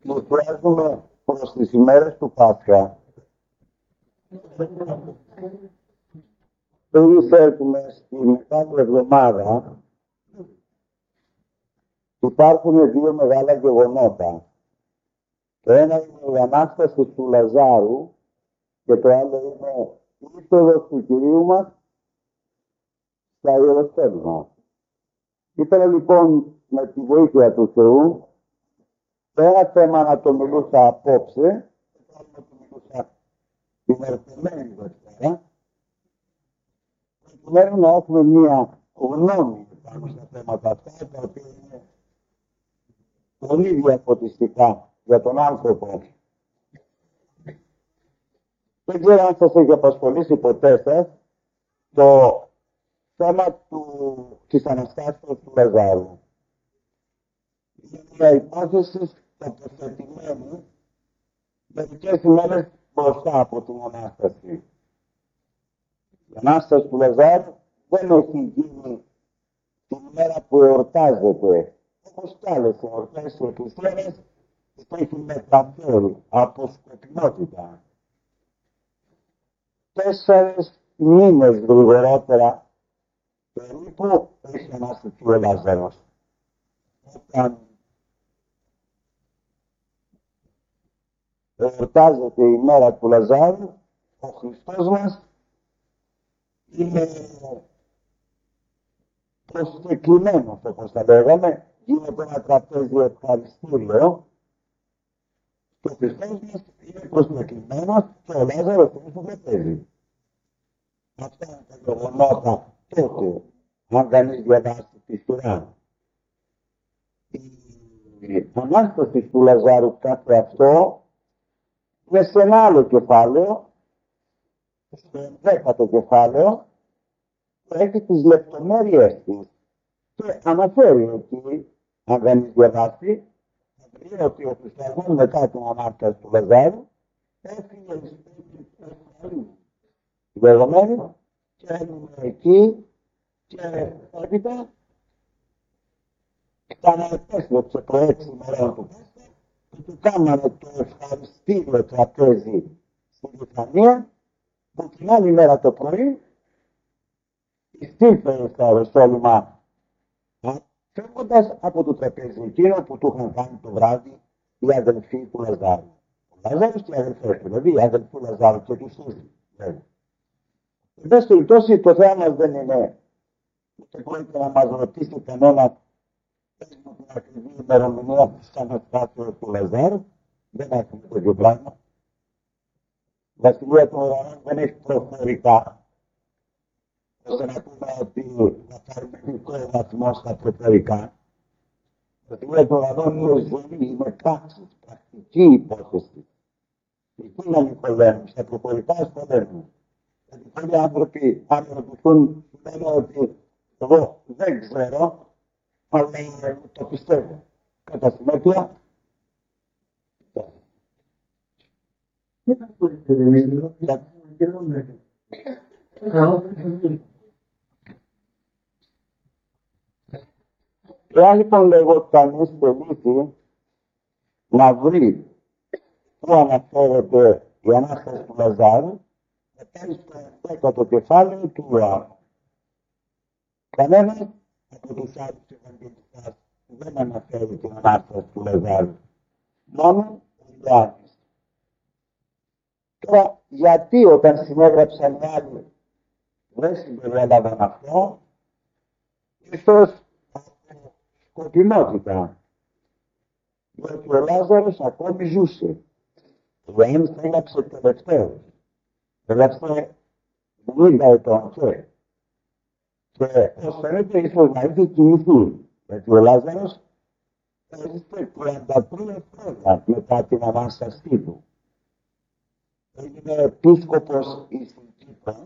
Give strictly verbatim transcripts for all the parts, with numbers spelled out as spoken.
πλησιάζουμε προς τις ημέρες του Πάσχα. Πριν εισέλθουμε στη Μεγάλη Εβδομάδα, υπάρχουν δύο μεγάλα γεγονότα. Το ένα είναι η Ανάσταση του Λαζάρου και το άλλο είναι η είσοδος του Κυρίου μας στα Ιεροσόλυμα. Ήθελα λοιπόν με τη βοήθεια του Θεού το ένα θέμα να το μιλούσα απόψε, το άλλο να το μιλούσα την ερχομένη Δευτέρα, προκειμένου να έχουμε μία γνώμη πάνω στα θέματα αυτά, τα οποία είναι πολύ διαφωτιστικά για τον άνθρωπο. Δεν ξέρω αν σας έχει απασχολήσει ποτέ σας το θέμα του, της Αναστάσεως του Λαζάρου. Είναι μια υπόθεση τοποθετημένη μερικές ημέρες μπροστά από την Ανάσταση. Η Ανάσταση του Λαζάρου δεν έχει γίνει την ημέρα που εορτάζεται. Όπως κι άλλες εορτές οι Εκκλησίες, το έχει μεταφέρει από σκοπιμότητα. Τέσσερις μήνες γρηγορότερα περίπου έχει αναστηθεί ο Λάζαρος. Όταν εορτάζεται η μέρα του Λαζάρου, ο Χριστός μας είναι προσκεκλημένος, όπως τα λέγαμε, γίνεται ένα τραπέζι ευχαριστήριο και ο Χριστός μας είναι προσκεκλημένος και ο Λάζαρος είναι στο τραπέζι. Αυτά είναι τα γεγονότα τότε, αν κανείς διαβάσει τη σειρά. Η Ανάσταση του Λαζάρου κάθε αυτό είναι σε ένα άλλο κεφάλαιο, στο δέκατο κεφάλαιο, που έχει τις λεπτομέρειες της και αναφέρει ότι, αν κανείς διαβάσει, είναι ότι ο Χριστός μετά την Ανάσταση του Λαζάρου έφυγε στην δεδομένη και έμεινε εκεί και έπειτα ξαναεπέστρεψε το έξι ημερών του Πάσχα και του κάνανε το ευχαριστήριο τραπέζι στη Βιθανία που την άλλη μέρα το πρωί στήλθε στα Ιεροσόλυμα φεύγοντας από το τραπέζι εκείνο που του είχαν κάνει το βράδυ οι αδελφοί του Λαζάρου. Ο Λαζάρος και οι αδελφές του, δηλαδή οι αδελφοί του Λαζάρου και του σύζυγου. Εν πάση περιπτώσει, το θέμα μας δεν είναι ούτε μπορείτε να μας ρωτήσει κανένα πες μου την ακριβή ημερομηνία της Αναστάσεως του Λαζάρου. Δεν έχουμε τέτοιο πράγμα. Η Βασιλεία των Ουρανών δεν έχει προφορικά, ώστε να πούμε ότι θα πάρουμε μικρό βαθμό στα προφορικά. Η Βασιλεία των Ουρανών είναι ζωή, είναι πράξη, πρακτική υπόθεση. Εκεί να μην χωλένουν, στα προφορικά ασχολένουν. Γιατί πολλοί άνθρωποι, αν ρωτηθούν, λένε ότι εγώ δεν ξέρω, αλλά το πιστεύω. Κατά συνέπεια, εάν λοιπόν λέγω κανείς θελήσει να βρει που αναφέρεται η Ανάσταση του Λαζάρου, θα πάρει στο δέκατο κεφάλαιο του Ιωάννου. Κανένας από τους άλλους Ευαγγελιστάς δεν αναφέρει την Ανάσταση του Λαζάρου. Μόνο ο Ιωάννης. Τώρα, γιατί όταν συνέγραψαν οι άλλοι δεν συμπεριέλαβαν αυτό, ίσως από σκοπιμότητα. Γιατί ο Λάζαρος ακόμη ζούσε. Ο Ιωάννης έγραψε τελευταίος. Έγραψε ενενήντα ετών και. Και ως φαίνεται ίσως να είχε κοιμηθεί. Γιατί ο Λάζαρος έζησε τριάντα τρία χρόνια μετά την Ανάστασή του. Έγινε επίσκοπος στην Κύπρο.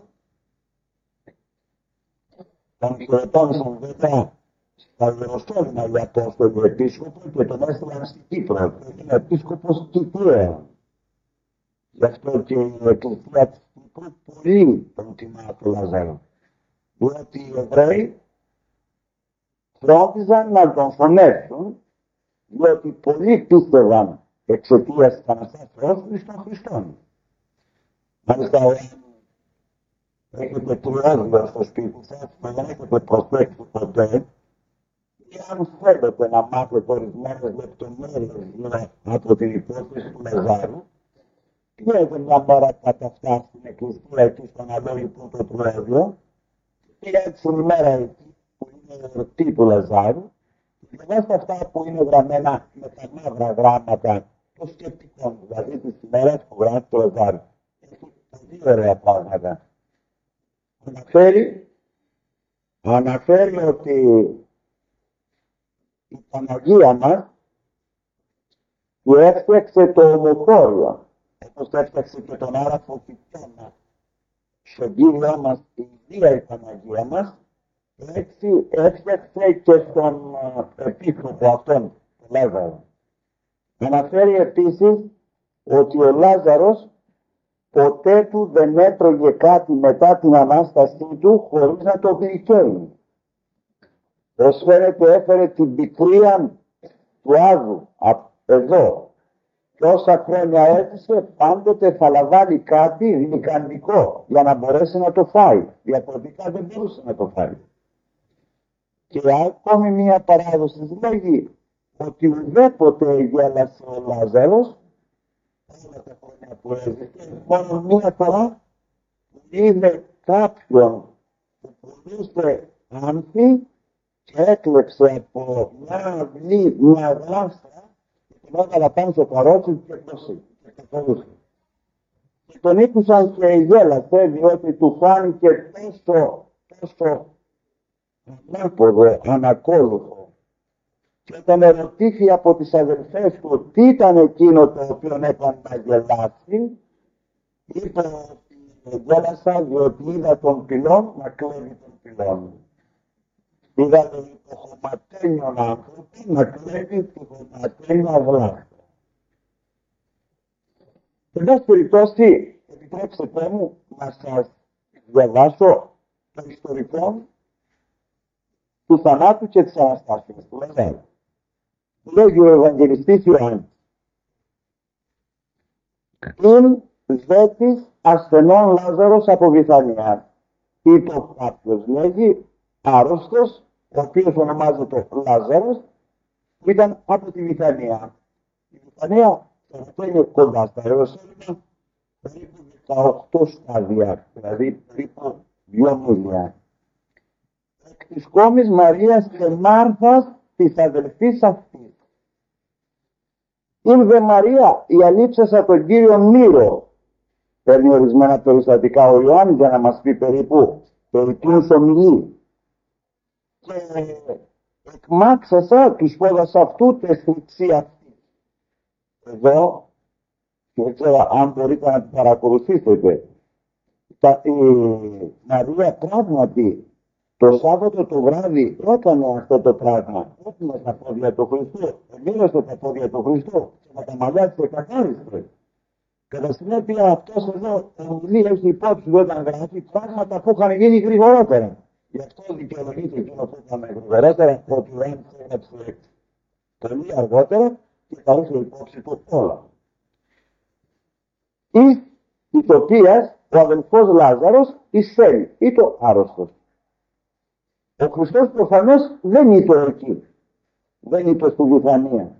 Τον χαιρετώνησαν βέβαια στα Ιεροσόλυμα οι Απόστολοι επίσκοποι και τον έστειλαν στην Κύπρο. Έγινε επίσκοπος Κυπρέων. Γι' αυτό και η Εκκλησία της Κύπρου πολύ τον τιμά του Λαζάρου. Διότι οι Εβραίοι φρόντιζαν να τον φωνεύσουν, διότι πολλοί πίστευαν εξαιτίας της Αναστάσεως του των Χριστών. Μάλιστα, έχετε τριώδιο στο σπίτι σας και δεν έχετε προσέξει ποτέ, ή αν θέλετε να μάθετε ορισμένες λεπτομέρειες γύρω από την υπόθεση του Λαζάρου, πήγαινε μια μέρα κατά αυτά στην εκκλησία εκεί στον Αλόγητο το Προέδριο, και έτσι η μέρα εκεί που είναι η εορτή του Λαζάρου, διαβάστε αυτά που είναι γραμμένα με τα μαύρα γράμματα των σκεπτικών, δηλαδή τις ημέρες που γράφει το Λαζάρου. Έχει πολύ ωραία πράγματα. Αναφέρει, αναφέρει ότι η Παναγία μας που έφτιαξε το ομοχώριο, όπως το έφτιαξε και τον άραφο Φυτώνα, στον Κύριο μας η ίδια η Παναγία μας, έτσι έφτιαξε και τον επίσκοπο αυτόν, τον Λάζαρο. Αναφέρει επίσης ότι ο Λάζαρος ποτέ του δεν έτρωγε κάτι μετά την Ανάστασή του χωρίς να το γλυκαίνει. Ως φαίνεται έφερε την πικρία του Άδου εδώ. Και όσα χρόνια έζησε πάντοτε θα λαμβάνει κάτι γλυκαντικό για να μπορέσει να το φάει. Διαφορετικά δεν μπορούσε να το φάει. Και ακόμη μία παράδοση λέγει ότι ουδέποτε γέλασε ο Λάζαρος όλα τα χρόνια που έζησε, μόνο μία φορά είδε κάποιον που πουλούσε άνθη και έκλεψε από μια αυλή, μια γλάστρα και την έβαλα πάνω στο καρότσι και έκλεισε και καθόλουσε. Και τον ήκουσαν και γέλασε διότι του φάνηκε τόσο, τόσο ανάποδο, ανακόλουθο. Και όταν ερωτήθη από τις αδελφές του τι ήταν εκείνο το οποίο έκανε να γελάσει, είπε ότι γέλασα διότι είδα τον πυλόν να κλέβει τον πυλόν. Είδα το χωματένιο άνθρωπο να κλέβει τη χωματένια βλάχτα. Σε πάση περιπτώσει, επιτρέψτε μου να σας διαβάσω το ιστορικό του θανάτου και της Αναστάσεως του Λαζάρου. Λέγει ο Ευαγγελιστής Ιωάννης. «Ειν δέτης ασθενών Λάζαρος από Βιθανία». Ή το κάποιος λέγει άρρωστος, ο οποίος ονομάζεται Λάζαρος, που ήταν από τη Βιθανία. Η Βιθανία αυτό είναι κοντά στα Ιεροσόλυμα, περίπου δεκαοκτώ στάδια, δηλαδή περίπου δύο μίλια. Εκ της κόμης Μαρίας και Μάρθας της αδελφής αυτής. «Ην δε Μαρία η αλείψασα τον Κύριο Μύρο». Παίρνει ορισμένα περιστατικά ο Ιωάννης για να μας πει περίπου περί τίνος ομιλεί. «Και εκμάξασα τους πόδας αυτού τε θρηξή αυτή». Εδώ, και δεν ξέρω αν μπορείτε να την παρακολουθήσετε, τα, η Μαρία πράγματι το Σάββατο το βράδυ έκανε αυτό το πράγμα. Έπινε τα πόδια του Χριστού, εμείρωσε τα πόδια του Χριστού και με τα μαλλιά του εκαθάρισε. Κατά συνέπεια αυτός εδώ ομιλεί έχει υπόψη του όταν γράφει πράγματα που είχαν γίνει γρηγορότερα. Γι' αυτό δικαιολογείται εκείνο που είχαμε γρηγορότερα ότι ο Ιωάννης έγραψε πολύ αργότερα και θα είχε υπόψη του όλα. Εις της οποίας ο αδελφός Λάζαρος εισέλει, ή το άρρωστος. Ο Χριστός προφανώς δεν ήταν εκεί. Δεν ήταν στη Βιθανία.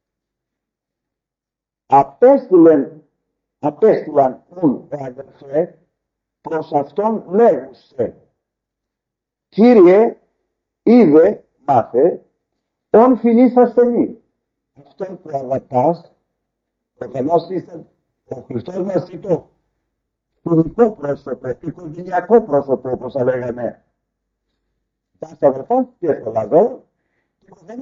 Απέστειλαν, απέστειλαν ουν αδελφέ προς αυτόν λέγουσε. Κύριε, είδε, μάθε, ον φιλής ασθενή. Αυτόν που αγαπάς, προφανώς είστε, ο Χριστός μας είπε, φιλικό πρόσωπο, οικογενειακό πρόσωπο, όπως θα λέγαμε. Τα αδελφά και στο Λαζάρο, και δεν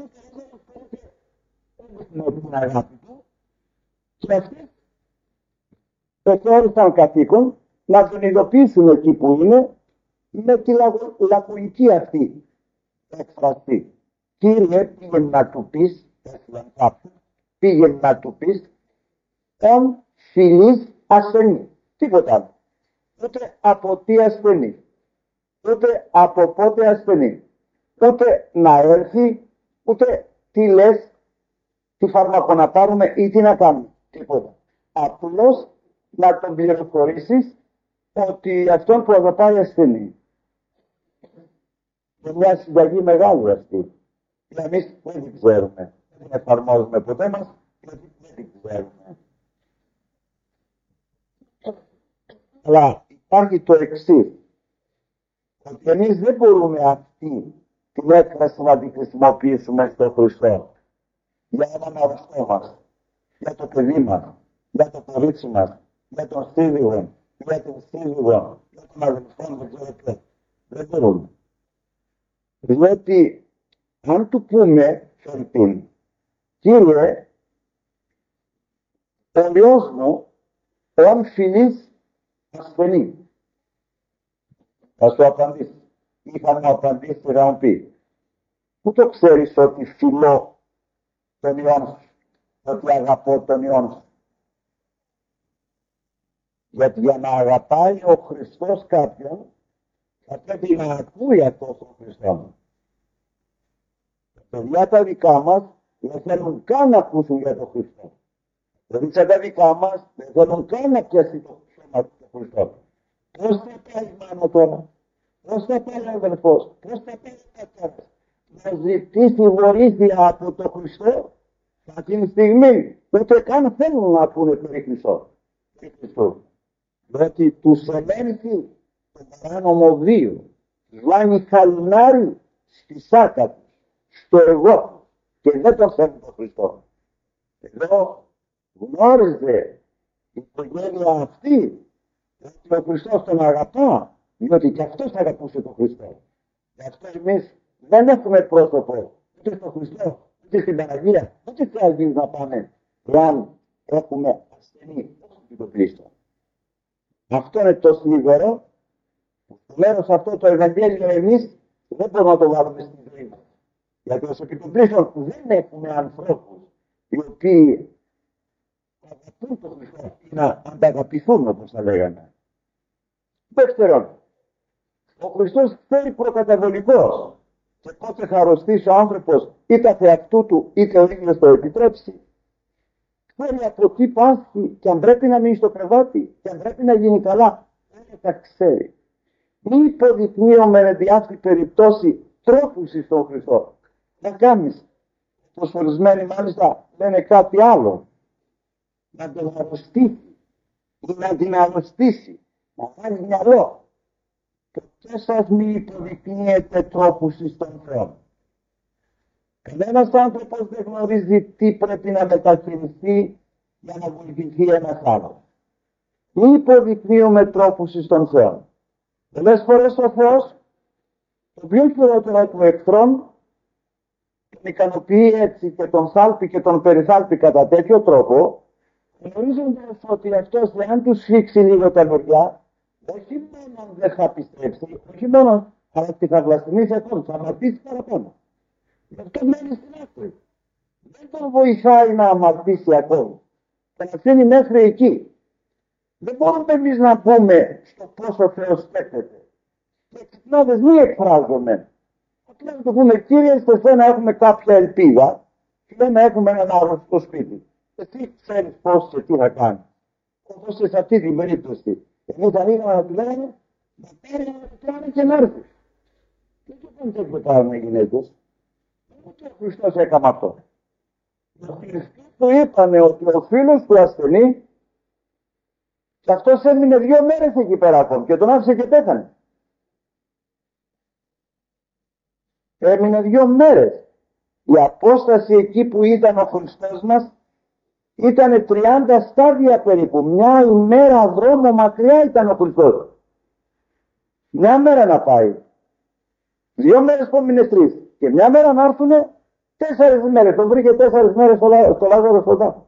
είναι την αγάπη του, και αυτοί θεώρησαν καθήκον να τον ειδοποιήσουν εκεί που είναι με τη λακωνική αυτή έκφραση. Κύριε, πήγαινε να του πεις, πήγαινε να του πεις, ον φιλής ασθενή. Τίποτα άλλο. Ούτε από τι ασθενή. Ούτε από πότε ασθενή. Ούτε να έρθει, ούτε τι λες, τι τι φάρμακο να πάρουμε ή τι να κάνουμε. Τίποτα. Απλώς να τον πληροφορήσεις ότι αυτόν που αγαπάει ασθενή. Είναι μια συνταγή μεγάλη αυτή. Και εμείς δεν την ξέρουμε. Δεν την εφαρμόζουμε ποτέ μας, γιατί δεν την ξέρουμε. Αλλά υπάρχει το εξής. Ότι εμείς δεν μπορούμε αυτή την έκφραση να την χρησιμοποιήσουμε στον Χριστό. Για έναν αρρωστό μας, για το παιδί μας, για το κορίτσι μας, για τον σύζυγο, για την σύζυγο, για τον αδελφό, δεν ξέρω ποιο. Δεν μπορούμε. Διότι αν του πούμε, Φερπίν, Κύριε, ο Υιός μου, ο αμφιλής ασθενή. Θα σου απαντήσει. Ή θα μου απαντήσει, θα μου πει. Πού το ξέρεις ότι φιλώ τον Υιόν σου, ότι αγαπώ τον Υιόν σου. Γιατί για να αγαπάει ο Χριστός κάποιον, θα πρέπει να ακούει αυτός ο Χριστός. Τα παιδιά τα δικά μας δεν θέλουν καν να ακούσουν για τον Χριστό. Δηλαδή σαν τα δικά μας δεν θέλουν καν να πιάσει το σώμα του Χριστό. Πώς θα πάει η μάνα τώρα, πώς θα πάει ο αδελφός, πώς θα πάει ο πατέρας να ζητήσει βοήθεια από τον Χριστό, αυτή τη στιγμή ούτε καν θέλουν να ακούνε περί Χριστό. Διότι τους ελέγχει το παράνομο βίο, τους βάνει χαλινάρι στη σάκα του, στο εγώ, και δεν τον θέλουν τον Χριστό. Εδώ γνώριζε η οικογένεια αυτή ότι ο Χριστός τον αγαπά, διότι και αυτός αγαπούσε τον Χριστό. Γι' αυτό εμείς δεν έχουμε πρόσωπο ούτε στον Χριστό, ούτε στην Παναγία, ούτε σε Αγίους να πάμε, εάν έχουμε ασθενή τον Χριστό. Αυτό είναι το σλιβερό, το μέρος αυτό το Ευαγγέλιο εμείς δεν μπορούμε να το βάλουμε στη ζωή μας. Γιατί ως επιτοπλίστων δεν έχουμε ανθρώπους οι οποίοι αγαπούν τον Χριστό ή να ανταγαπηθούν, όπως θα λέγανε. Δεύτερον, ο Χριστός θέλει προκαταβολικός. Και πότε θα αρρωστήσει ο άνθρωπος είτε θεαυτού του είτε ο ίδιος το επιτρέψει. Θέλει από τι πάσχει και αν πρέπει να μείνει στο κρεβάτι και αν πρέπει να γίνει καλά, δεν τα ξέρει. Μη υποδεικνύουμε με διάφορη περιπτώσει τρόπους στον Χριστό. Να κάνεις. Όπως ορισμένοι μάλιστα λένε κάτι άλλο. Να τον αρρωστήσει ή να την αρρωστήσει. Να κάνει μυαλό. Και σας μη υποδεικνύετε τρόπους στον Θεό. Κανένας άνθρωπος δεν γνωρίζει τι πρέπει να μεταχειριστεί για να βοηθηθεί ένας άλλος. Μη υποδεικνύουμε τρόπους στον Θεό. Πολλές φορές ο Θεός, το πιο χειρότερο του εχθρών, τον ικανοποιεί έτσι και τον σάλπει και τον περιθάλπει κατά τέτοιο τρόπο, γνωρίζοντας ότι αυτός, εάν του σφίξει λίγο τα λωριά, όχι μόνο δεν θα πιστέψει, όχι μόνο, αλλά και θα βλαστημίσει ακόμη, θα αμαρτήσει παραπάνω. Γι' αυτό μένει στην άκρη. Δεν τον βοηθάει να αμαρτήσει ακόμη. Τον αφήνει μέχρι εκεί. Δεν μπορούμε εμείς να πούμε στο πώς ο Θεός στέκεται. Και ξυπνάδες μη εκφράζομαι. Απλά να το πούμε, Κύριε, σε σένα έχουμε κάποια ελπίδα και δεν έχουμε έναν άρρωστο στο σπίτι. Εσύ ξέρεις πώς και τι να κάνει. Όπως και σε αυτή την περίπτωση. Εμείς θα πήγαμε να του λέγαμε, να πάρει να του κάνει και να έρθει. Δεν το κάνουν τέτοιο πράγμα οι γυναίκες. Ούτε ο Χριστός έκαμε αυτό. Ο Χριστός του είπανε ότι ο φίλος του ασθενή και αυτός έμεινε δύο μέρες εκεί πέρα ακόμη και τον άφησε και πέθανε. Έμεινε δύο μέρες. Η απόσταση εκεί που ήταν ο Χριστός μας ήταν τριάντα στάδια περίπου. Μια ημέρα δρόμο μακριά ήταν ο Χριστός. Μια μέρα να πάει. Δύο μέρες που μείνες τρεις. Και μια μέρα να έρθουνε τέσσερις μέρες. Τον βρήκε τέσσερις μέρες στο, στο Λάζαρο στον τάφο.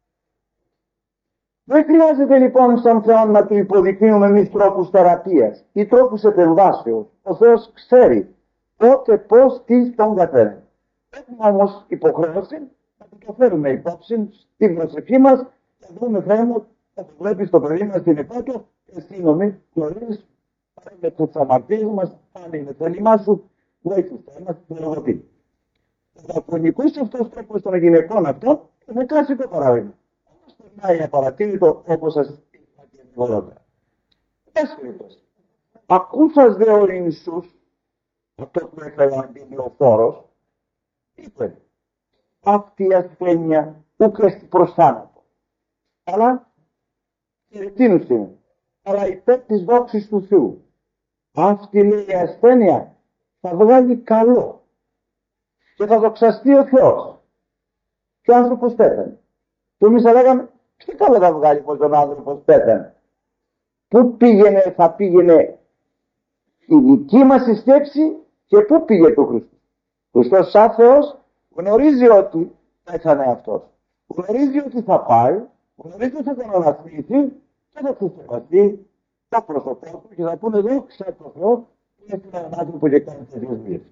Δεν χρειάζεται λοιπόν στον Θεό να του υποδεικνύουμε εμείς τρόπους θεραπείας ή τρόπους επεμβάσεως. Ο Θεός ξέρει πότε, πώς, τι τον κατέφερε. Έχουμε όμως υποχρέωση να το φέρουμε υπόψη στην προσευχή μας και να δούμε, Θεέ μου, θα το βλέπεις το παιδί μας στην επέτειο και εσύ νομίζεις, γνωρίζεις, με τις αμαρτίες μας, αν είναι θέλημά σου, βοήθησε μας την εργοτή. Ο δακονικός αυτός τρόπος των γυναικών αυτών είναι κλασικό παράδειγμα. Όμως περνάει απαρατήρητο, όπως σας είπα και νωρίτερα. Έσχυρος. Ακούσας δε ο Ιησούς, αυτό που έφερε να πει ο φόρος, είπε, αυτή η ασθένεια ούκ έστι προς θάνατο. Αλλά, τίνους είναι, αλλά υπέρ της δόξης του Θεού. Αυτή λέει η ασθένεια θα βγάλει καλό και θα δοξαστεί ο Θεός. Και ο άνθρωπος πέθανε. Και εμείς θα λέγαμε, τι καλό θα βγάλει πως τον άνθρωπος πέθανε. Πού πήγαινε, θα πήγαινε η δική μας η σκέψη και πού πήγε του Χριστού. Ο Χριστός σαν Θεός γνωρίζει ότι πέθανε αυτός. Γνωρίζει ότι θα πάει, γνωρίζει ότι θα τον αναστήσει και θα ξεστεβαστεί το πρόσωπό του και θα πούνε εδώ σαν το Θεό που είναι έναν άνθρωπο και κάνει τέτοιες βίες.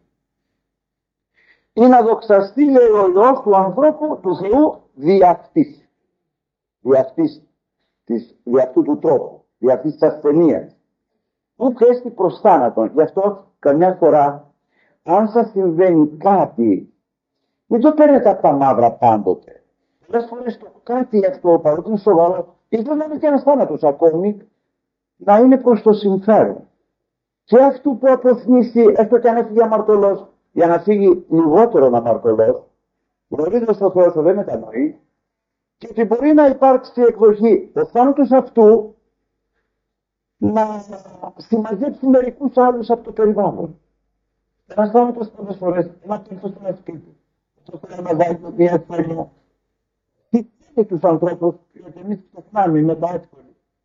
Ή να δοξαστεί, λέει ο Υιός του ανθρώπου, του Θεού, δι' αυτής. Δι' αυτής, δι' αυτού του τρόπου, δι' αυτής της ασθενείας. Που έστι προς θάνατον. Γι' αυτό καμιά φορά, αν σας συμβαίνει κάτι, μην το παίρνετε από τα μαύρα πάντοτε. Πολλές φορές το κάτι αυτό, παρότι είναι σοβαρό, ίσως να είναι και ένας θάνατος ακόμη, να είναι προς το συμφέρον. Και αυτού που αποθνήσει, έστω και αν έφυγε αμαρτωλός, για να φύγει λιγότερο αμαρτωλός, γνωρίζοντας το Θεό ότι δεν μετανοεί, και ότι μπορεί να υπάρξει εκδοχή. Ο θάνατος αυτού να συμμαζέψει μερικούς άλλους από το περιβάλλον. Ένας θάνατος πολλές φορές να πέφτει στο σπίτι. Αυτό θέλει να βάλει μια ασθένεια. Τι θέλει τους ανθρώπους, γιατί εμείς ξεχνάμε με τα εύκολη.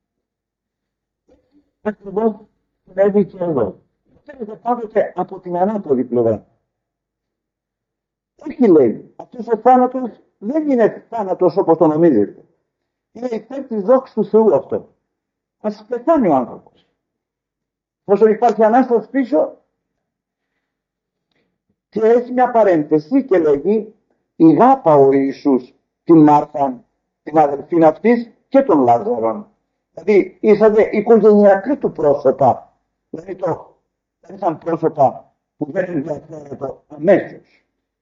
Ακριβώς συνέβη και εδώ. Θέλετε πάντοτε από την ανάποδη πλευρά. Όχι, λέει, αυτός ο θάνατος δεν είναι θάνατος όπως το νομίζετε. Είναι υπέρ της δόξης του Θεού αυτό. Ας πεθάνει ο άνθρωπος. Όσο υπάρχει Ανάσταση πίσω, και έχει μια παρένθεση και λέγει, ηγάπα ο Ιησούς την Μάρθα, την αδελφήν αυτής και τον Λάζαρον. Δηλαδή, ήσατε οικογενειακοί του πρόσωπα. Δηλαδή, το, δεν ήταν πρόσωπα που δεν ενδιαφέρεται αμέσως.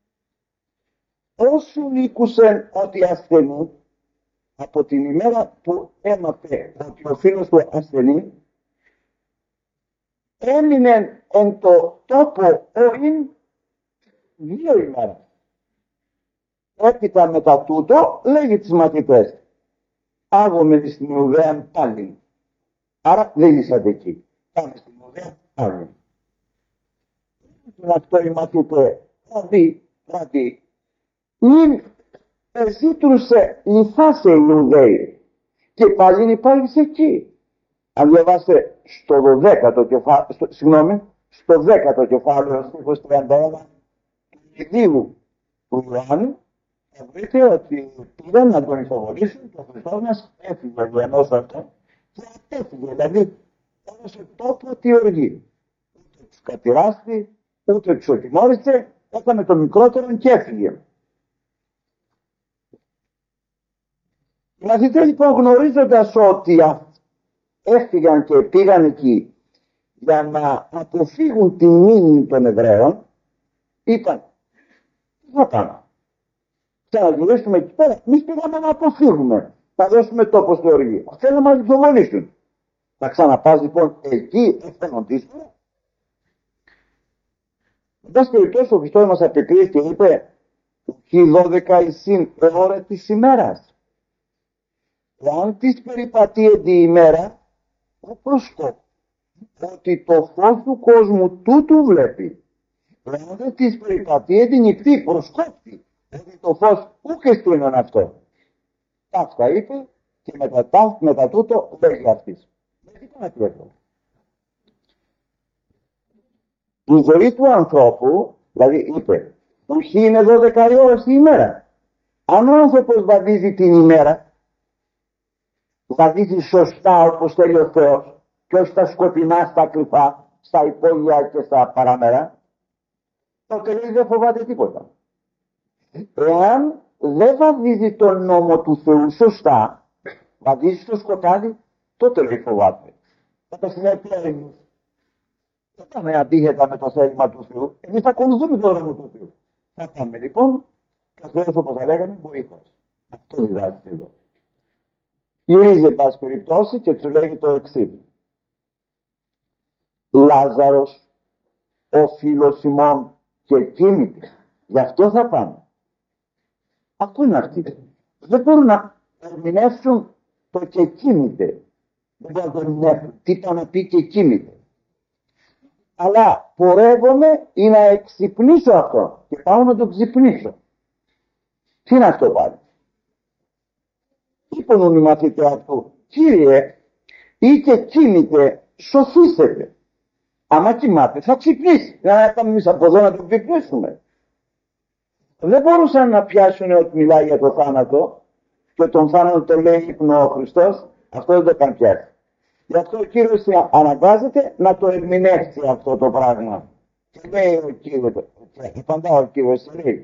Όσου ήκουσεν ότι ασθενεί, από την ημέρα που έμαθε ότι ο φίλος του ασθενεί, έμεινε εν το τόπο όιν δύο ημέρες. Έπειτα μετά τούτο λέγει τις μαθητές, άγομαι στην Ιουδαία πάλι. Άρα δεν είσατε εκεί. Πάμε στην Ιουδαία πάλι. Αυτό οι μαθητές, δηλαδή, δηλαδή, μην ζήτουσε λυθάσε οι Ιουδαίοι και πάλι υπάρχει εκεί. Αν διαβάσετε στο δωδέκατο κεφάλαιο, στο, συγγνώμη, στο δέκατο κεφάλαιο, στίχος τριάντα ένα του Ιδίου του Ιωάννου, θα βρείτε ότι πήγαν να τον υποβολήσουν και ο Χριστός μας έφυγε ενός αυτό και έφυγε. Δηλαδή, έδωσε τόπο τη οργή. Ούτε τους κατηράστη, ούτε τους οτιμώρησε, έκαμε τον μικρότερο και έφυγε. Οι μαθητές λοιπόν, γνωρίζοντας ότι έφυγαν και πήγαν εκεί για να αποφύγουν τη μνήμη των Εβραίων, είπαν, τι θα κάνουμε. Ξαναγυρίσουμε εκεί πέρα, εμείς πήγαμε να αποφύγουμε, να δώσουμε τόπο στη οργή. Θέλουν να μας υποβολήσουν. Να ξαναπάς λοιπόν εκεί ευθενοντήσουμε. Μετά περιπτώσει ο Χριστός μας απεκρίθηκε και είπε, «Χι δώδεκα εισήν ώρα της ημέρας». Εάν της περιπατεί τη ημέρα, όπως το, ότι το φως του κόσμου τούτου βλέπει. Εάν δεν της περιπατεί τη νυχτή, προσκόπτει, ότι το φως ούκε στείνον αυτό. Αυτά είπε και μετά, μετά τούτο λέγει αυτής. Δεν ήταν ακριβώς. Η ζωή του ανθρώπου, δηλαδή είπε, όχι είναι δώδεκα η ώρα την ημέρα. Αν ο άνθρωπος βαδίζει την ημέρα, βαδίζει σωστά όπως θέλει ο Θεός και όχι στα σκοτεινά, στα κρυφά, στα υπόγεια και στα παραμέρα, τότε λέει δεν φοβάται τίποτα. Εάν δεν βαδίζει τον νόμο του Θεού σωστά, βαδίζει στο σκοτάδι, τότε λέει φοβάται. Κατά συνέπεια δεν πάμε αντίθετα με το θέλημα του Θεού, εμείς ακολουθούμε το νόμο του Θεού. Θα πάμε λοιπόν, καθώς όπως θα λέγαμε, βοήθος. Αυτό διδάσκεται εδώ. Γυρίζει, εν πάση περιπτώσει, και του λέγει το εξής. Λάζαρος, ο φίλος ημών και κοίμητη. Γι' αυτό θα πάμε. Αυτό είναι αυτοί. Δεν μπορούν να ερμηνεύσουν το και κοίμητε. Δεν μπορούν να το ερμηνεύσουν. Τι είπα να πει και κοίμητε. Αλλά πορεύομαι ή να εξυπνήσω αυτό. Και πάω να το ξυπνήσω. Τι είναι αυτό πάλι. Είπαν οι μαθητές αυτού. Κύριε, ή και κοίμητε, σωθήσετε. Άμα κοιμάται θα ξυπνήσει. Να πάμε εμείς από εδώ να τον ξυπνήσουμε. Δεν μπορούσαν να πιάσουν ότι μιλάει για το θάνατο και τον θάνατο το λέει ύπνο ο Χριστός. Αυτό δεν το καν πιάσει. Γι' αυτό ο Κύριος αναγκάζεται να το ερμηνεύσει αυτό το πράγμα. Και λέει ο Κύριος, και πάντα ο Κύριος λέει,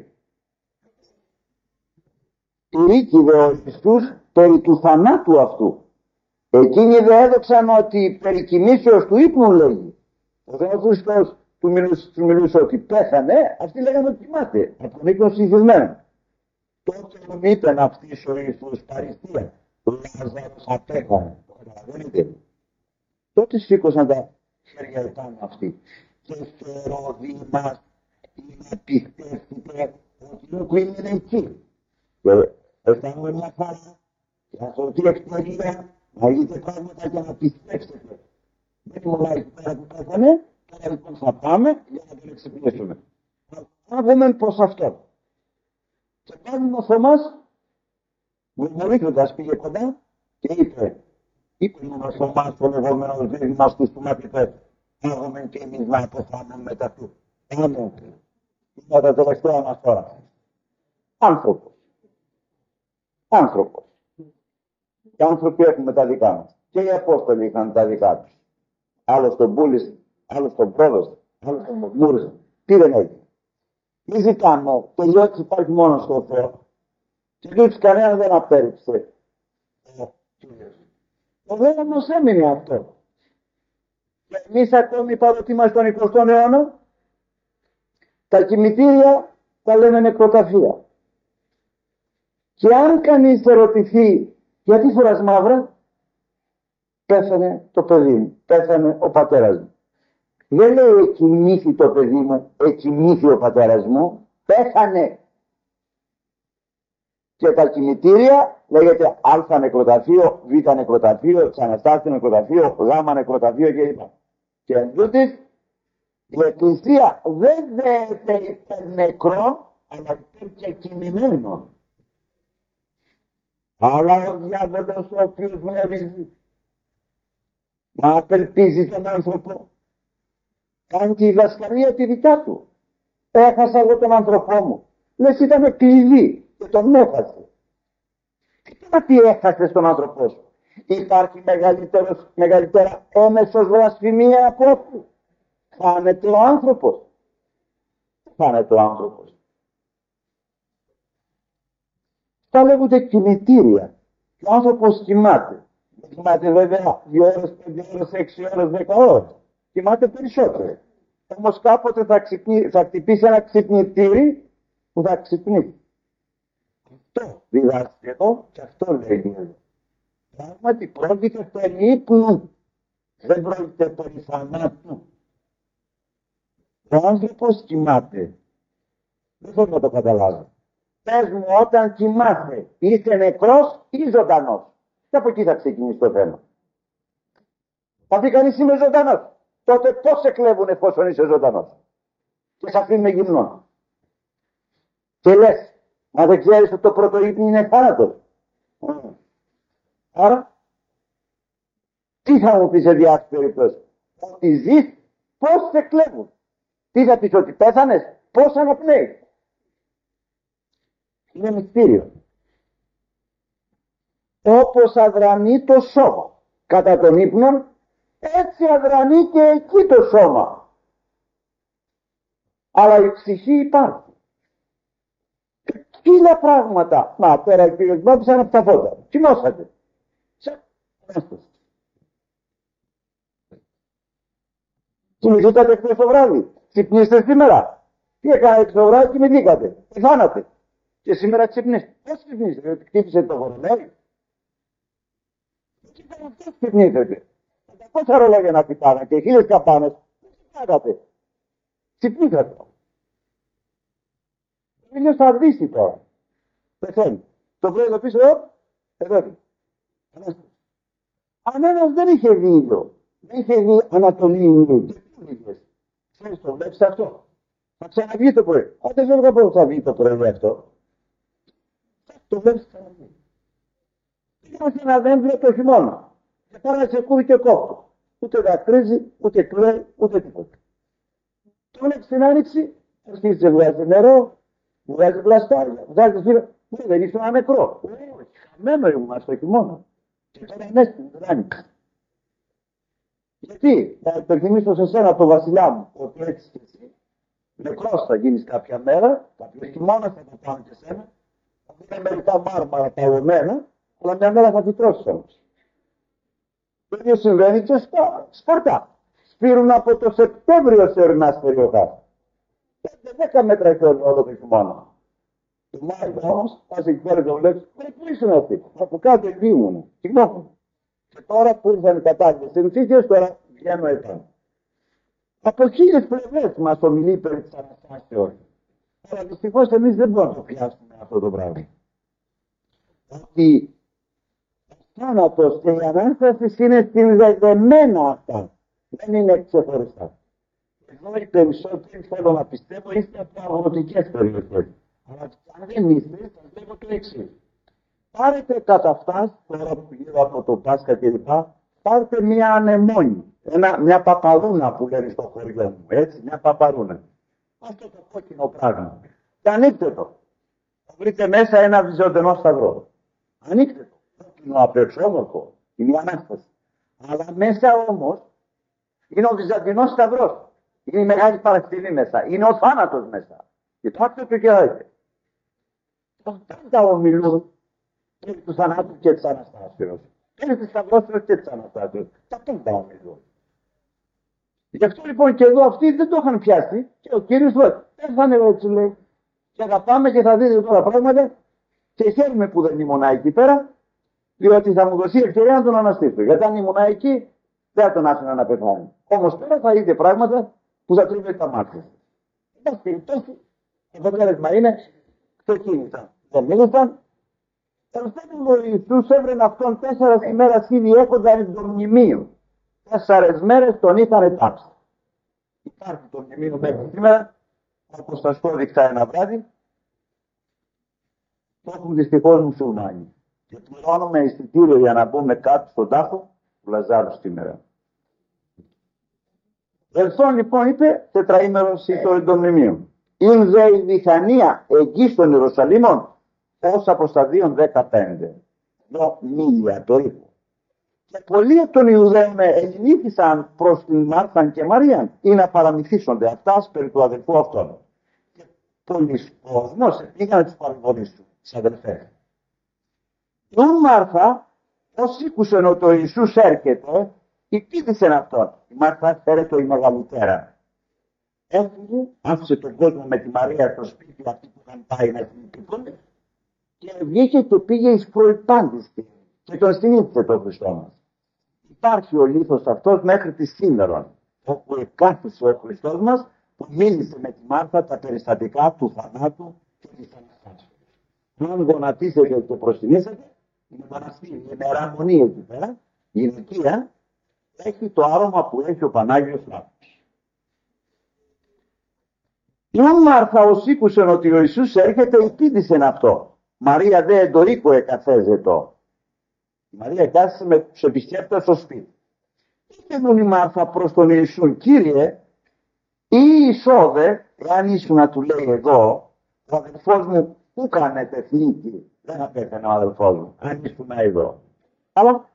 κηρύκκηδε ο Χριστός περί του θανάτου αυτού. Εκείνοι δεν έδωξαν ότι περί κοιμήσεως του ύπνου λέγει. Όταν ο Χριστός του μιλούσε, του μιλούσε ότι πέθανε, αυτοί λέγανε ότι κοιμάται. Από τον ύπνο συνηθισμένο. Τότε μου είπαν αυτοί ο Ιησούς παριστία. Ο Λάζαρος απέθανε. Καταλαβαίνετε. Τότε σήκωσαν τα χέρια επάνω αυτοί. Και θεωρώ μας να πιστεύετε ότι ο Κύριος είναι εκεί. Και αισθάνομαι μια χαρά. Και να σωθεί ευκαιρία να δείτε πράγματα και να πιστέψετε. Δεν ήμουν εκεί πέρα που πέθανε. Τώρα λοιπόν θα πάμε για να τον εξυπνήσουμε. Θα δούμε προς αυτό. Και πάλι ο Θωμάς, μουρμουρίζοντας πήγε κοντά και είπε, είπε ο Θωμάς ο λεγόμενος δίδυμας τους του μαθητές, έχουμε και εμείς να αποθάμε μετά του. Πάμε. Είναι τα τελευταία μας τώρα. Άνθρωπος. Άνθρωπος. Και άνθρωποι έχουμε τα δικά μας. Και οι Απόστολοι είχαν τα δικά τους. Άλλος τον πούλησε, άλλος τον πρόδωσε, άλλος τον μουρμούριζε. Τι δεν έγινε. Μη ζητάμε, τελειώσει υπάρχει μόνο στο Θεό. Και τους κανένα δεν απέρριψε. Ο Θεός όμως έμεινε αυτό. Και εμείς ακόμη παρότι είμαστε στον εικοστό αιώνα, τα κημητήρια τα λέμε νεκροταφεία. Και αν κανείς ερωτηθεί γιατί φοράς μαύρα, πέθανε το παιδί μου, πέθανε ο πατέρας μου. Δεν λέει εκοιμήθη το παιδί μου, εκοιμήθη ο πατέρας μου, πέθανε. Και τα κημητήρια λέγεται α νεκροταφείο, β νεκροταφείο, ξαναστάθη νεκροταφείο, γ νεκροταφείο κλπ. Και εντούτοις η Εκκλησία δεν δέεται υπέρ νεκρών, αλλά υπέρ και κινημένων. Αλλά ο διάβολος ο οποίος γνωρίζει να απελπίζει τον άνθρωπο, κάνει τη διδασκαλία τη δικιά του. Έχασα εγώ τον άνθρωπό μου. Λες ήταν κλειδί και τον έχασε. Τι έχασες τον άνθρωπό σου. Υπάρχει μεγαλύτερα έμεσος βλασφημία από αυτού. Χάνεται ο άνθρωπος. Χάνεται ο άνθρωπος. Τα λέγονται κινητήρια. Ο άνθρωπος κοιμάται. Κοιμάται βέβαια δύο ώρες, πέντε ώρες, έξι ώρες, δέκα ώρες. Κοιμάται περισσότερο. Όμως κάποτε θα, ξυπνή, θα χτυπήσει ένα ξυπνητήρι που θα ξυπνήσει. Αυτό διδάσκεται εδώ και αυτό λέει εδώ. Πράγματι πρόκειται περί ύπνου. Δεν πρόκειται περί θανάτου. Ο άνθρωπος κοιμάται. Δεν θέλω να το καταλάβω. Πες μου όταν κοιμάσαι, είσαι νεκρός ή ζωντανός. Και από εκεί θα ξεκινήσει το θέμα. Θα πει κανείς είμαι ζωντανός. Τότε πώς σε κλέβουν εφόσον είσαι ζωντανός. Και σε αφήνουν γυμνό. Και λες, μα δεν ξέρεις ότι το πρώτο ύπνο είναι θάνατος. Mm. Άρα, τι θα μου πεις σε διάφορες περιπτώσεις. Ότι ζεις, πώς σε κλέβουν. Τι θα πεις ότι πέθανες, πώς αναπνέεις. Είναι μυστήριο. Όπως αδρανεί το σώμα κατά τον ύπνο, έτσι αδρανεί και εκεί το σώμα. Αλλά η ψυχή υπάρχει. Χίλια πράγματα. Να, πέρα ο κύριος Μπάμπης είναι από τα φώτα. Κοιμώσατε. Κοιμηθήκατε χθες το βράδυ. Ξυπνήστε σήμερα. Τι έκανατε το βράδυ και με δίκατε. Πεθάνατε. Και σήμερα ξυπνήσετε. Πώς ξυπνήσετε, ότι χτύπησε το κορονοϊό. Και ήταν αυτός ξυπνήσετε. πεντακόσια ρολόγια να κοιτάγα και χίλιες καμπάνες. Δεν κοιτάγατε. Ξυπνήσατε. Ο ήλιος θα δύσει τώρα. Πεθαίνει. Το πρωί εδώ πίσω, εδώ είναι. Αν ένας δεν είχε δει ήλιο, δεν είχε δει ανατολή ήλιου, και τι είδες. Ξέρεις το βλέπεις αυτό. Θα ξαναβγεί το πρωί. Αν δεν βέβαια πώς θα βγει το πρωί αυτό. Το βλέπεις ξαναβγεί. Πήγαμε σε ένα δέντρο το χειμώνα. Και τώρα σε κούβει και κόκκο. Ούτε δακρύζει, ούτε κλαίει, ούτε τίποτα. Το βλέπεις την άνοιξη, αρχίζει και βγάζει νερό, βγάζει βλαστάρια, βγάζει φύλλα. Δεν είσαι ένα νεκρό. Χαμένο ήμουν στο χειμώνα. Και τώρα είναι έτοιμο, δεν άνοιξε. Γιατί θα υπενθυμίσω σε σένα το βασιλιά μου, ότι έτσι και εσύ, νεκρός θα γίνεις κάποια μέρα, κάποιο χειμώνα θα το κάνω και σένα, θα είναι μερικά μάρμαρα παγωμένα, αλλά μια μέρα θα φυτρώσεις όμως. Το ίδιο συμβαίνει και στα σπορτά. Σπήρουν από το Σεπτέμβριο σε ορεινάς περιοχάς. πέντε δέκα μέτρα χιόνι όλο το χειμώνα. Το Μάιο όμως, πας εκεί πέρα και βλέπεις, πού ήσουν αυτοί, από κάτω εκεί ήμουν, συγγνώμη. Και τώρα που ήρθαν οι κατάλληλες συνθήκες, τώρα βγαίνω επάνω. Από χίλιες πλευρές μας ομιλεί περί της Αναστάσεως. Αλλά δυστυχώς εμείς δεν μπορούμε να το πιάσουμε αυτό το πράγμα. Ότι ο θάνατος και η Ανάσταση είναι συνδεδεμένα αυτά. Δεν είναι ξεχωριστά. Εδώ οι περισσότεροι θέλω να πιστεύω είστε από αγροτικές περιοχές. Αλλά αν δεν είστε, σας λέγω το εξής. Πάρετε κατά αυτά, τώρα που γύρω από το Πάσχα κλπ. Πάρτε μια ανεμόνη, ένα, μια παπαρούνα που λένε στο χωριό μου, έτσι, μια παπαρούνα. Αυτό το κόκκινο πράγμα. Και ανοίξτε το. Θα βρείτε μέσα ένα βυζοντενό σταυρό. Ανοίξτε το. Κόκκινο απ' έξω, όμορφο. Είναι η Ανάσταση. Αλλά μέσα όμως είναι ο βυζαντινός σταυρός. Είναι η Μεγάλη Παρασκευή μέσα. Είναι ο θάνατος μέσα. Κοιτάξτε το και δείτε. Πάντα ομιλούν περί του θανάτου και της Αναστάσεως. Περί της σταυρώσεως και της Αναστάσεως. Τα πάντα ομιλούν. Γι' αυτό λοιπόν και εδώ αυτοί δεν το είχαν πιάσει και ο Κύριος λέει, πέθανε έτσι λέει. Και αγαπάμε και θα δείτε τώρα πράγματα και χαίρομαι που δεν ήμουν εκεί πέρα, διότι θα μου δοθεί ευκαιρία να τον αναστήσω. Γιατί αν ήμουν εκεί δεν θα τον άφηνα να πεθάνει. Όμως τώρα θα δείτε πράγματα που θα κρύβουν τα μάτια. Δεν περιπτώσει, το αποτέλεσμα είναι ξεκίνησαν. Δεν μίλησαν. Τέλος πάντων ο Ιησούς έβρενε αυτόν τέσσερας ημέρας ήδη έχονταν το μνημείο. Τέσσερες μέρες τον είχαν τάψει. Υπάρχει το μνημείο μέχρι σήμερα, όπως σας το έδειξα ένα βράδυ, το έχουν δυστυχώς μουσουλμάνοι. Και πληρώνουμε εισιτήριο για να μπούμε κάτω στον τάφο του Λαζάρου σήμερα. Ελθόν λοιπόν είπε τετραήμερος ήτο το μνημείο. Είναι δε η διχανία εκεί στον Ιερουσαλήμον ως από σταδίον δεκαπέντε. Εδώ μίλια το είπε. Και πολλοί από τον Ιουδαίων ελληνήθησαν προς την Μάρθαν και Μαρίαν ή να παραμυθίσονται αυτάς περί του αδελφού αυτών. Και πολλοί κόσμος πήγαν να τους παρηγορήσουν, τις αδελφές. Η Μάρθα, ως ήκουσεν ότι ο Ιησούς έρχεται, υπήδησεν αυτόν. Η Μάρθα φέρεται η μεγαλύτερα. Έφυγε, άφησε τον κόσμο με τη Μαρία στο σπίτι αυτή που είχαν πάει να θυμηθούν και βγήκε και πήγε εις προϋπάντηστη και τον συνήθισε τον Χριστό μας. Υπάρχει ο λίθος αυτός μέχρι τη σήμερα, όπου εκάθισε ο Χριστός μας που μίλησε με τη Μάρθα τα περιστατικά του θανάτου και της Αναστάσεως. Αν γονατίσετε και προσκυνήσετε, η μοναστήρι, η μεραμονή εκεί πέρα, η ηλικία, έχει το άρωμα που έχει ο Πανάγιος Λάμπρος. Η Μάρθα ως ήκουσεν ότι ο Ιησούς έρχεται, υπήδησεν αυτό. Μαρία δε εν το οίκο εκαθέζετο. Η Μαρία κάθισε με τους επισκέπτες στο σπίτι. Ήρθε η Μάρθα προς τον Ιησούν, Κύριε, ή εισόδε, εάν ήσουν να του λέει εδώ, ο αδελφός μου πού κάνετε θνήτη, δεν απέθανε ο αδελφός μου, αν ήσουν εδώ. Αλλά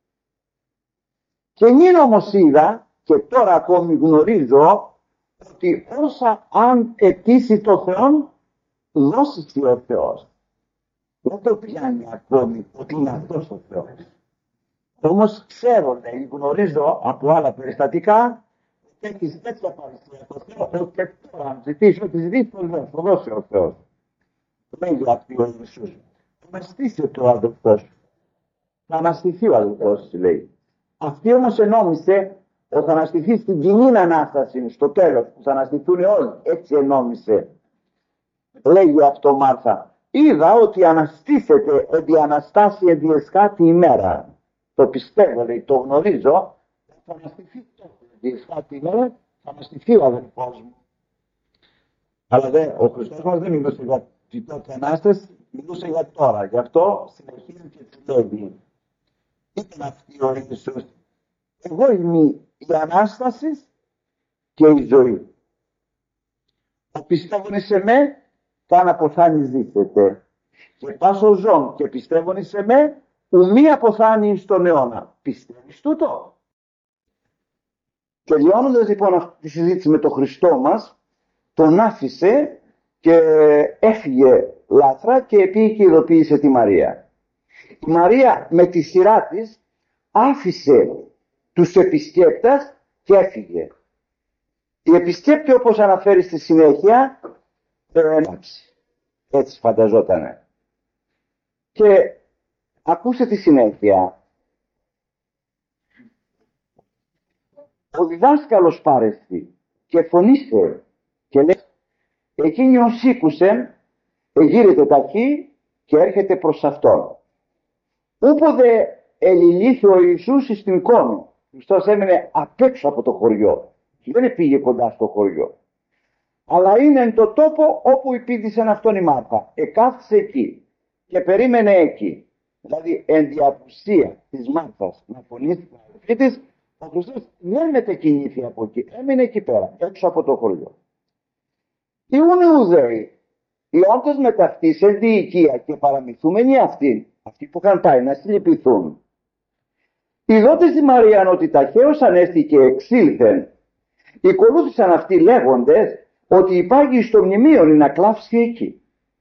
και νυν όμως είδα και τώρα ακόμη γνωρίζω ότι όσα αν αιτήσει το Θεόν, δώσει ο Θεός. Δεν το πιάνει ακόμη ότι είναι αυτός ο Θεός. Όμως ξέρω, λέει, γνωρίζω από άλλα περιστατικά και έχεις τέτοια παρουσία στο Θεό, και τώρα αν ζητήσεις ό,τι ζητήσεις, το θα δώσει ο Θεός. Λέγει αυτή ο Ιησούς. Αναστήσεται ο αδελφός σου. Θα αναστηθεί ο αδελφός σου, λέει. Αυτή όμως ενόμισε ότι θα αναστηθεί στην κοινή Ανάσταση, στο τέλος, που θα αναστηθούν όλοι. Έτσι ενόμισε. Λέγει αυτό Μάρθα. Είδα ότι αναστήσεται επί Αναστάση επί εσχάτη ημέρα. Το πιστεύω, λέει, το γνωρίζω. Θα αναστηθεί τότε επί εσχάτη ημέρα, θα αναστηθεί ο αδελφός μου. Αλλά δε, ο Χριστός μας δεν μιλούσε για την τότε Ανάσταση, μιλούσε για τώρα. Γι' αυτό συνεχίζει και τη λέει. Ήταν αυτή ο Ιησούς. Εγώ είμαι η Ανάσταση και η ζωή. Ο πιστεύων σε με, καν αποθάνει ζήσετε. Και πάσο ζών και πιστεύων σε με, ουμή αποθάνει στον αιώνα. Πιστεύεις τούτο? Τελειώνοντας λοιπόν αυτή τη συζήτηση με τον Χριστό μας, τον άφησε και έφυγε λάθρα και πήγε και ειδοποίησε τη Μαρία. Η Μαρία με τη σειρά της άφησε τους επισκέπτες και έφυγε. Οι επισκέπτες, όπως αναφέρει στη συνέχεια, έτσι φανταζότανε. Και ακούσε τη συνέχεια. Ο διδάσκαλος πάρεστη και φωνήσε και λέει, εκείνη ως ήκουσε, εγείρεται ταχύ και έρχεται προς αυτόν. Ούποτε ελιλήθη ο Ιησούς στην κόμη. Ο Χριστός έμενε απ' έξω από το χωριό. Δεν πήγε κοντά στο χωριό. Αλλά είναι εν το τόπο όπου υπήντησεν αυτόν η Μάρθα. Εκάθισε εκεί και περίμενε εκεί. Δηλαδή εν τη απουσία της Μάρθας να φωνήσει την αδελφή της, ο Χριστός δεν μετεκινήθη από εκεί. Έμεινε εκεί πέρα, έξω από το χωριό. Οι Ιουδαίοι, οι όντως μεταυτήσεν τη οικία και παραμυθούμενοι αυτοί, αυτοί που είχαν πάει να συλληπιθούν. Ειδότες τη Μαρία ότι ταχαίως ανέστη και εξήλθεν, οικολούθησαν αυτοί λέγοντες ότι υπάγει στο μνημείο να κλάψει εκεί.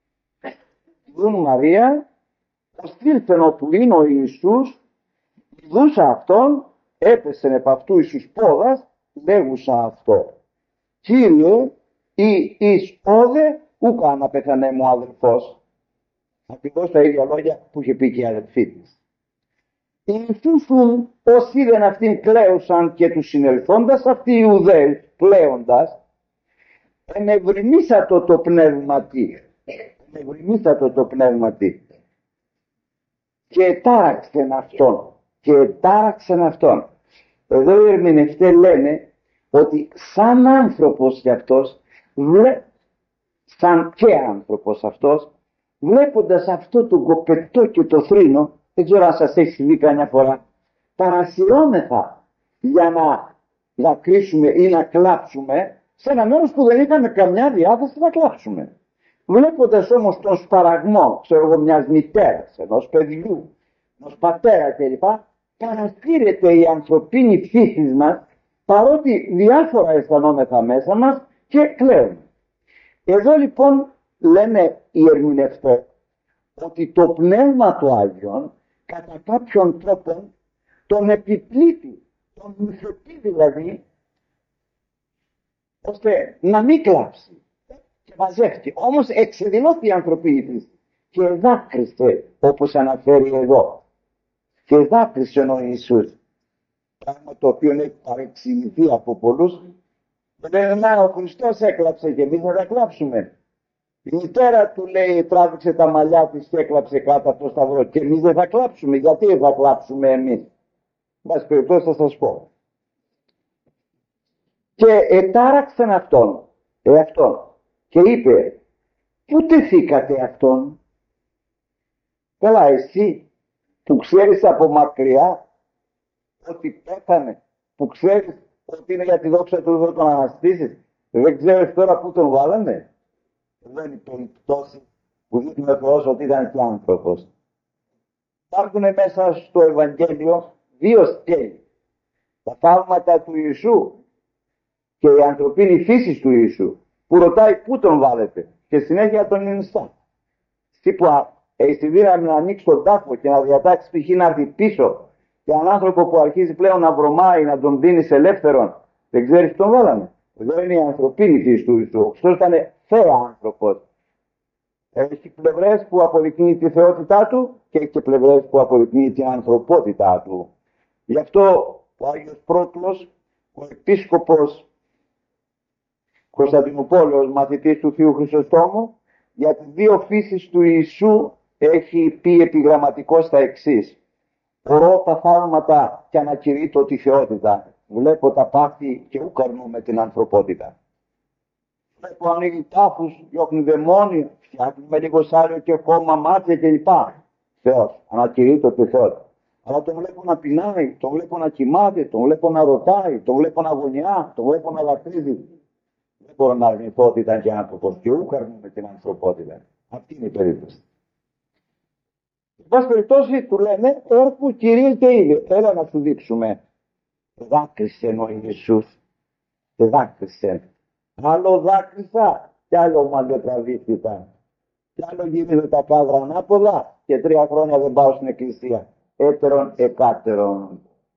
Δουν Μαρία, ωστήλθεν όπου είναι ο Ιησούς, δούσα αυτόν, έπεσεν επ' αυτού Ιησούς πόδας, λέγουσα αυτό. Κύριε, ή εις πόδε, ούκα αναπεθανέ μου αδελφός. Ακριβώς τα ίδια λόγια που είχε πει και η αδελφή της. Οι Ιησούσουν ως είδεν αυτήν κλαίουσαν και τους συνελθόντας αυτοί οι Ιουδαίοι πλέοντας, ενευρυμίσατο το πνεύμα τι. Ενευρυμίσατο το πνεύμα τι. Και ετάραξεν αυτόν. Και ετάραξεν αυτόν. Εδώ οι ερμηνευτές λένε ότι σαν άνθρωπος κι αυτός, βλέ... σαν και άνθρωπος αυτός, βλέποντας αυτό το κοπετό και το θρήνο, δεν ξέρω αν σας έχει συμβεί καμιά φορά, παρασυρώμεθα για να δακρύσουμε ή να κλάψουμε σε ένα μέρος που δεν είχαμε καμιά διάθεση να κλάψουμε. Βλέποντας όμως τον σπαραγμό, ξέρω εγώ, μιας μητέρας, ενός παιδιού, ενός πατέρα κλπ, παρασύρεται η ανθρωπίνη φύση μας, παρότι διάφορα αισθανόμεθα μέσα μας και κλαίουμε. Εδώ λοιπόν λένε οι ερμηνευτές ότι το Πνεύμα του Άγιον κατά κάποιον τρόπο τον επιπλήττει, τον μυθετεί δηλαδή, ώστε να μην κλάψει. Και μαζεύτηκε. Όμως εξεδηλώθηκε η ανθρωπίνη φύση και δάκρυσε, όπως αναφέρει εδώ. Και δάκρυσε ο Ιησούς. Πράγμα το οποίο έχει παρεξηγηθεί από πολλούς. Και λένε, να, ο Χριστός έκλαψε και εμείς να τα κλάψουμε. Η μητέρα του λέει, τράβηξε τα μαλλιά της και έκλαψε κάτω από το σταυρό. Και εμείς δεν θα κλάψουμε. Γιατί δεν θα κλάψουμε εμείς? Μας περιπτώσει θα σας πω. Και ετάραξαν αυτόν, εαυτόν. Και είπε, πού τεθήκατε αυτόν? Καλά, εσύ που ξέρεις από μακριά ότι πέθανε, που ξέρεις ότι είναι για τη δόξα του Θεού τον αναστήσεις, δεν ξέρεις τώρα πού τον βάλανε? Δεν είναι περιπτώσει που δείχνει ο Θεός ότι ήταν και άνθρωπος. Υπάρχουν μέσα στο Ευαγγέλιο δύο σκέλη. Τα θαύματα του Ιησού και η ανθρωπίνη φύση του Ιησού, που ρωτάει πού τον βάλετε και συνέχεια τον ενιστά. Τι που έχει τη δύναμη να ανοίξει τον τάφο και να διατάξει π.χ. να έρθει πίσω και έναν άνθρωπο που αρχίζει πλέον να βρωμάει, να τον δίνει ελεύθερον, Δεν ξέρεις τον βάλαμε. Εδώ είναι η ανθρωπίνη φύση του Ιησού. Ο Χριστός ήταν θεάνθρωπος. Έχει πλευρές που αποδεικνύει τη θεότητά του και έχει και πλευρές που αποδεικνύει την ανθρωπότητά του. Γι' αυτό ο Άγιος Πρόκλος, ο επίσκοπος Κωνσταντινούπολεως, μαθητής του Θείου Χρυσοστόμου, για τις δύο φύσεις του Ιησού έχει πει επιγραμματικώς τα εξής. Ορώ τα θαύματα και ανακηρύττω τη θεότητα. Βλέπω τα πάθη και ου καρνούμε την ανθρωπότητα. Βλέπω ανοίγει τάφους, διώχνει δαιμόνια, φτιάχνει με λίγο σάλιο και χώμα, μάτια κλπ. Θεός, ανακηρύττω τη θεότητα. Αλλά τον βλέπω να πεινάει, τον βλέπω να κοιμάται, τον βλέπω να ρωτάει, τον βλέπω να αγωνιά, τον βλέπω να δακρύζει. Δεν μπορώ να αρνηθώ ότι ήταν και άνθρωπος και ου καρνούμε την ανθρωπότητα. Αυτή είναι η περίπτωση. Εν πάση περιπτώσει του λένε, έρχου Κυρίε και είδε. Έλα να σου δείξουμε. Δάκρυσε ο Ιησούς. Και δάκρυσε. Άλλο δάκρυσα και άλλο μαλλιοτραβήθηκα. Και άλλο γύριζε τα κάδρα ανάποδα και τρία χρόνια δεν πάω στην εκκλησία. Έτερον εκάτερον.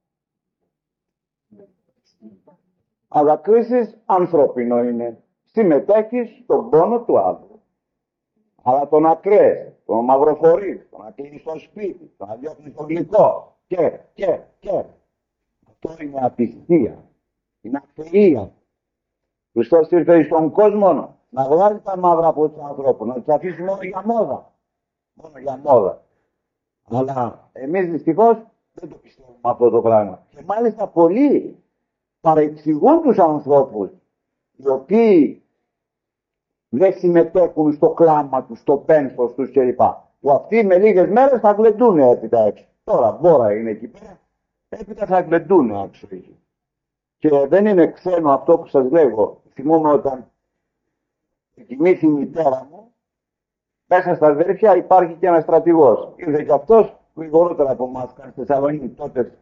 Αδακρύσεις ανθρώπινο είναι. Συμμετέχεις στον πόνο του άλλου. Αλλά τον ακραίς, τον μαυροφορείς, τον ακλίνεις στο σπίτι, τον αδιώχνεις στο γλυκό και, και, και. Αυτό είναι απιστία. Είναι αθεία. Χριστός ήρθε στον κόσμο να βγάλει τα μαύρα από τους ανθρώπους, να τους αφήσει μόνο για μόδα. Μόνο για μόδα. Αλλά εμείς δυστυχώς δεν το πιστεύουμε αυτό το πράγμα. Και μάλιστα πολλοί παρεξηγούν τους ανθρώπους οι οποίοι δεν συμμετέχουν στο κλάμα τους, στο πένθος τους κλπ. Που αυτοί με λίγες μέρες θα γλεντούν έπειτα έξω. Τώρα μπόρα είναι εκεί πέρα, έπειτα θα γλεντούν έξω εκεί. Και δεν είναι ξένο αυτό που σας λέγω. Θυμόμαι όταν κοιμήθη η μητέρα μου, μέσα στα αδέρφια υπάρχει και ένας στρατηγός. Ήρθε και αυτός γρηγορότερα από εμάς, κάνει στη Θεσσαλονίκη τότε.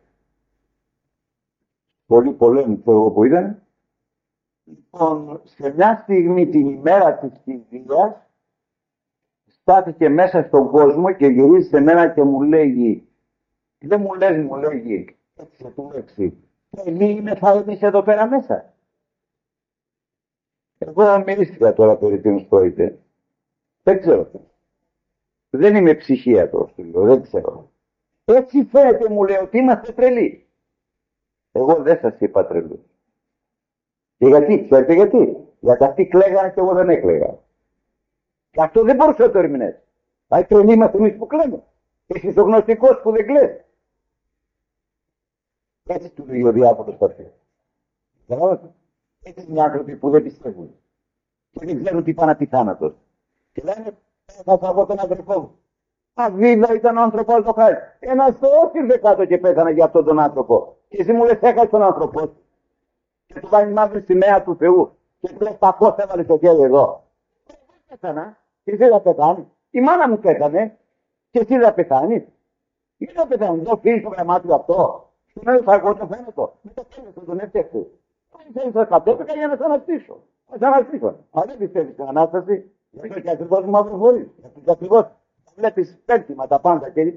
Πολύ πολέμου ξέρω που ήταν. Λοιπόν, σε μια στιγμή την ημέρα της κηδείας στάθηκε μέσα στον κόσμο και γυρίζει σε μένα και μου λέγει, δεν μου λες, μου λέγει, έτσι του λέξη, τρελή είμαι θα εμείς εδώ πέρα μέσα. Εγώ δεν μυρίστηκα τώρα περί τίνος πρόκειται. Δεν ξέρω. Δεν είμαι ψυχίατρος, του λέω, δεν ξέρω. Έτσι φαίνεται, μου λέει, ότι είμαστε τρελοί. Εγώ δεν σας είπα τρελούς. Και γιατί, ξέρετε γιατί. Γιατί αυτοί κλαίγανε και εγώ δεν έκλαιγα. Και αυτό δεν μπορούσε να το ερμηνεύσει. Δηλαδή τρελοί είμαστε εμείς που κλαίμε. Εσύ είσαι ο γνωστικός που δεν κλαις. Έτσι του λέει ο διάβολος αυτοί. Καταλάβατε. Έτσι είναι οι άνθρωποι που δεν πιστεύουν. Και δεν ξέρουν τι πάνε να πει θάνατος. Και λένε, θα φαγώ τον αδερφό μου. Αβίδα ήταν ο άνθρωπος το χάρη. Ένας Θεός ήρθε κάτω και πέθανε για αυτόν τον άνθρωπο. Και εσύ μου λες έχασε τον άνθρωπο. Και του κάνει μαύρη σημαία του Θεού. Και του λες πακός έβαλε το χέρι εδώ. Δεν πέθανα. Και εσύ θα πεθάνει. Η μάνα μου πέθανε. Και εσύ θα πεθάνει. Γιατί θα πεθάνει. Δεν φίλει το γραμμάτιο αυτό. Στον άλλο θα εγώ το φαίνεται. Με το φαίνεται τον έφτιαξε. Αν θέλεις να κατέβηκα για να σε αναστήσω. Να σε αναστήσω. Αν δεν πιστεύεις στην Ανάσταση, γι' αυτό και ακριβώς μαυροφορείς. Γιατί ακριβώς βλέπεις πέλτημα τα πάντα κλπ.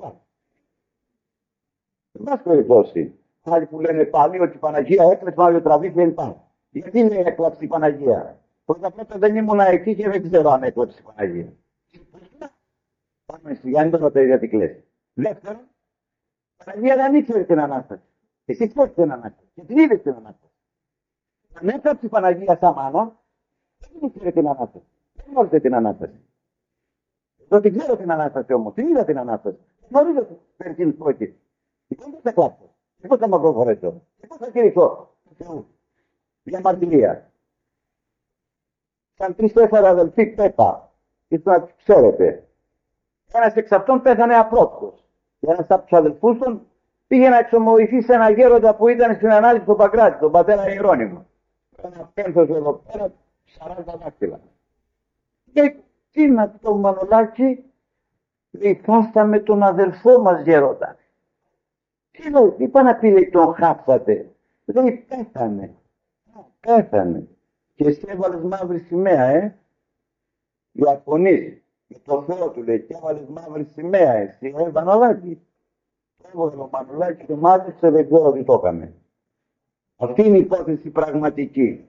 Δεν μας περιπτώσει. Άλλοι που λένε πάλι ότι η Παναγία έκλεψε μάλλον τραβήχη κλπ. Γιατί είναι έκλαψε η Παναγία. Πρώτα απ' όλα δεν ήμουν εκεί και δεν ξέρω αν έκλαψε η Παναγία. Πάμε στη Γιάννη τον ρωτάει γιατί κλαις. Δεύτερον, η Παναγία δεν ήξερε την Ανάσταση. Εσύ ξέρεις την Ανάσταση. Και την είδες την Ανάσταση. Αν έκλαψε η Παναγία σαν μάνα, δεν ήξερε την Ανάσταση. Δεν γνώριζε την Ανάσταση. Εγώ την ξέρω την Ανάσταση όμως. Την είδα την Ανάσταση. Γνωρίζω περί τίνος πρόκειται. Λοιπόν δεν θα κλάψω. Εγώ θα μαυροφορέσω. Εγώ θα κηρυχθώ. Για μαρτυρία. Σαν τρεις-τέσσερα αδελφοί πέτα. Ήθελα να τους ξέρετε. Ένας εξ αυτών πέθανε απρόπτος. Και ένας από τους αδελφούς των πήγε να εξομολογηθεί σε ένα γέροντα που ήταν στην ανάληψη του Παγκράτη, τον πατέρα Ιερώνυμο. Ένα πένθος εδώ πέρα, σαράντα δάκτυλα. Και τι να το Μανολάκι, διφάσαμε τον αδελφό μας γέροντα. Τι λέει, είπα να πει, λέει, τον χάψατε. Λέει, πέθανε. Πέθανε. Και εσύ έβαλες μαύρη σημαία, ε. Διαφωνείς. Με το Θεό του λέει, και έβαλες μαύρη σημαία, εσύ, ε, Μανολάκι. Έβαλε ο Μανολάκι και μάζεψε, δεν ξέρω τι το έκαμε. Αυτή είναι η υπόθεση πραγματική.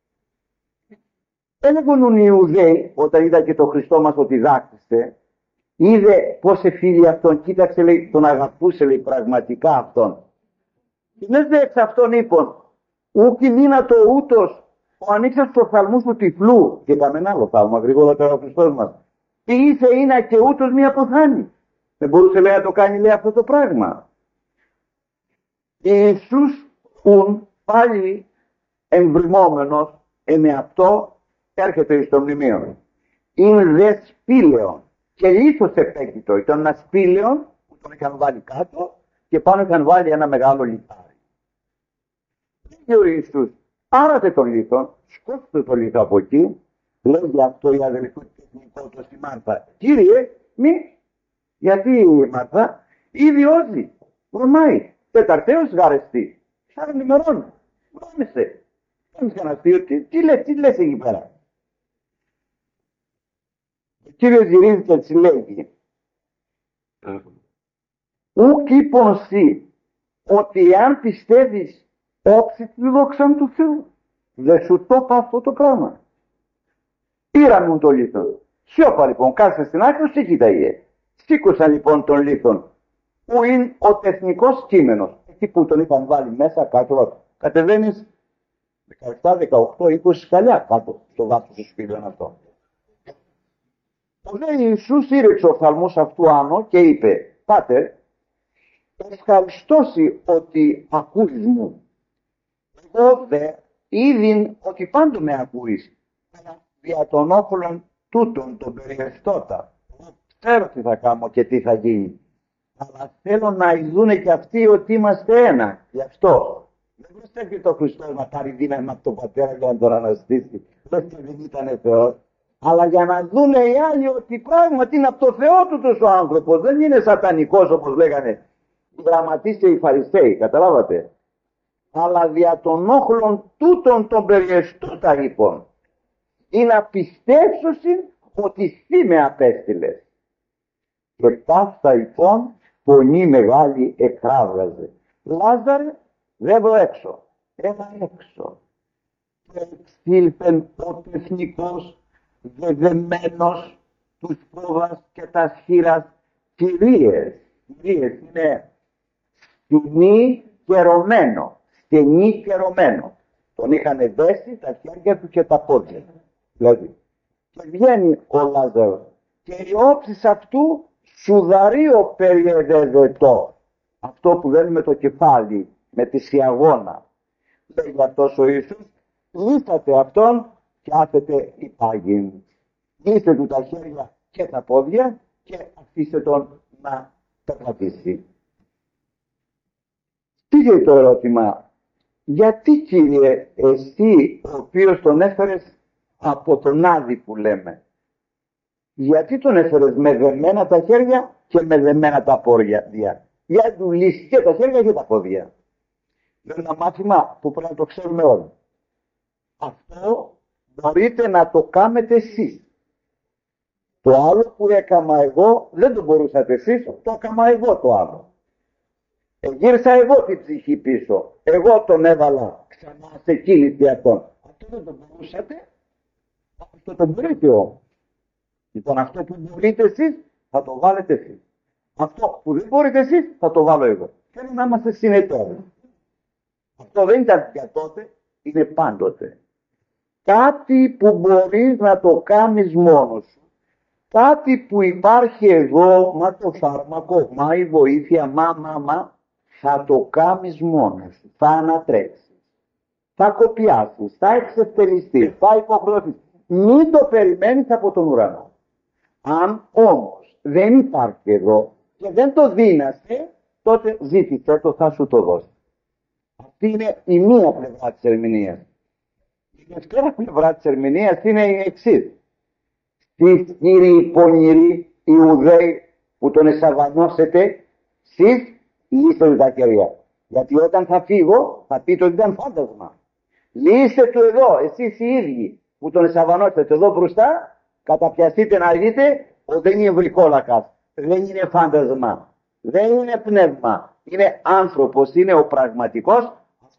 Έλεγαν οι Ιουδαίοι, όταν είδα και το Χριστό μας ότι δάκτισε, είδε πώς εφίλει αυτόν, κοίταξε, λέει, τον αγαπούσε, λέει, πραγματικά αυτόν. Και λες δε εξ αυτόν είπων, ούκ η δύνατο ούτως, ο ανοίξας τους οφθαλμούς του τυφλού, και είπαμε ένα άλλο θαύμα, γρήγορα ο Χριστός μας, και ήθε είναι και ούτως μία αποθάνει. Δεν μπορούσε, λέει, να το κάνει, λέει, αυτό το πράγμα. Ιησούς ουν πάλι εμβριμόμενος είναι αυτό, έρχεται στο μνημείο. Είναι δε σπήλαιον και λίθος επέκειτο. Ήταν ένα σπήλαιον που τον είχαν βάλει κάτω και πάνω είχαν βάλει ένα μεγάλο λιθάρι. Και ο Ιησούς άρατε τον λίθον, σκόψτε τον λίθο από εκεί, λέει για αυτό η αδελφή του τεχνικό του στη Μάρθα. Κύριε, μη, γιατί η Μάρθα ήδη όζει, βρωμάει, τεταρταίος γαρεστή, σαν ημερών, βρώμησε. Δεν είχα να πει ότι, τι λες, τι λες εκεί πέρα. Ο Κύριος γυρίζει και έτσι λέγει, ουκ είπον σοι, ότι αν πιστεύεις όψη τη δόξα του Θεού, δεν σου το είπα αυτό το πράγμα. Πήραν το λίθο. Σιώπα λοιπόν, κάθισε στην άκρη, και κοίταγε. Σήκωσαν λοιπόν τον λίθον, που είναι ο τεχνικός κείμενος. Εκεί που τον είχαν βάλει μέσα κάτω, κατεβαίνεις δεκαεπτά, δεκαοκτώ, είκοσι σκαλιά κάτω στο βάθος του σπήλαιον αυτό. Ο δε Ιησούς ήρεξε ο οφθαλμούς αυτού άνω και είπε, Πάτερ, ευχαριστώσει ότι ακούεις μου. Εγώ δε είδην ότι πάντο με ακούεις, αλλά δια των όχλων τούτων τον περιεστώτα. Ξέρω τι θα κάνω και τι θα γίνει. Αλλά θέλω να ειδούνε και αυτοί ότι είμαστε ένα. Γι' αυτό. Δεν πιστεύει το Χριστό να πάρει δύναμη από τον Πατέρα για να τον αναστήσει. Δεν δεν ήταν Θεός. Αλλά για να δούνε οι άλλοι ότι πράγματι είναι από το Θεό του ο άνθρωπος. Δεν είναι σατανικός όπως λέγανε οι γραμματείς και οι Φαρισαίοι. Καταλάβατε. Αλλά δια των όχλων τούτων των περιεστώτα λοιπόν. Ή να πιστέψωσιν ότι εσύ με απέστειλες. Και ταύτα λοιπόν φωνή μεγάλη εκράβγαζε. Λάζαρε, βέβω έξω. Έλα έξω. Και εξήλθεν ο τεχνικός δεδεμένος τους πρόβας και τα σχήρας κυρίες. Κυρίες είναι σκηνή και ρωμένο. Στενή και ρωμένο. Τον είχαν δέσει τα χέρια του και τα πόδια. Δηλαδή. Και βγαίνει ο Λάζαρος. Και η όψης αυτού σουδαρίο περιεδεδετό. Αυτό που δεν με το κεφάλι, με τη σιαγώνα. Λέει αυτός ο Ιησούς, λύσατε αυτόν και άφετε η πάγιν. Λύστε του τα χέρια και τα πόδια και αφήστε τον να περπατήσει. Πήγε το ερώτημα, γιατί Κύριε εσύ ο οποίος τον έφερες από τον Άδη που λέμε, γιατί τον έφερες με δεμένα τα χέρια και με δεμένα τα πόδια. Για του λύσει και τα χέρια και τα πόδια. Είναι ένα μάθημα που πρέπει να το ξέρουμε όλοι. Αυτό μπορείτε να το κάνετε εσείς. Το άλλο που έκαμα εγώ δεν το μπορούσατε εσείς, το έκαμα εγώ το άλλο. Εγύρισα εγώ την ψυχή πίσω. Εγώ τον έβαλα ξανά σε κίνηση αυτόν. Αυτό δεν το μπορούσατε. Αυτό το μπορείτε όμως. Λοιπόν, αυτό που μπορείτε εσείς θα το βάλετε εσείς. Αυτό που δεν μπορείτε εσείς θα το βάλω εγώ. Θέλω να είμαστε συνεταίροι. Αυτό δεν ήταν για τότε, είναι πάντοτε. Κάτι που μπορείς να το κάνεις μόνος σου. Κάτι που υπάρχει εδώ, μα το φάρμακο, μα η βοήθεια, μα, μα, μα, θα το κάνεις μόνος σου. Θα ανατρέξεις. Θα κοπιάσεις, θα εξευτελιστείς, θα υποχρεωθείς. Μην το περιμένεις από τον ουρανό. Αν όμως δεν υπάρχει εδώ και δεν το δίνασε, τότε ζήτησε το, θα σου το δώσει. Αυτή είναι η μία πλευρά της ερμηνείας. Η δεύτερη πλευρά της ερμηνείας είναι η εξής. Στις κύριοι πονηροί Ιουδαίοι που τον εσαβανώσετε, εσείς λύστε τα χέρια. Γιατί όταν θα φύγω θα πείτε ότι ήταν φάντασμα. Λύστε του εδώ, εσείς οι ίδιοι που τον εσαβανώσετε εδώ μπροστά, καταπιαστείτε να δείτε ότι δεν είναι βρικόλακας, δεν είναι φάντασμα, δεν είναι πνεύμα, είναι άνθρωπος, είναι ο πραγματικός,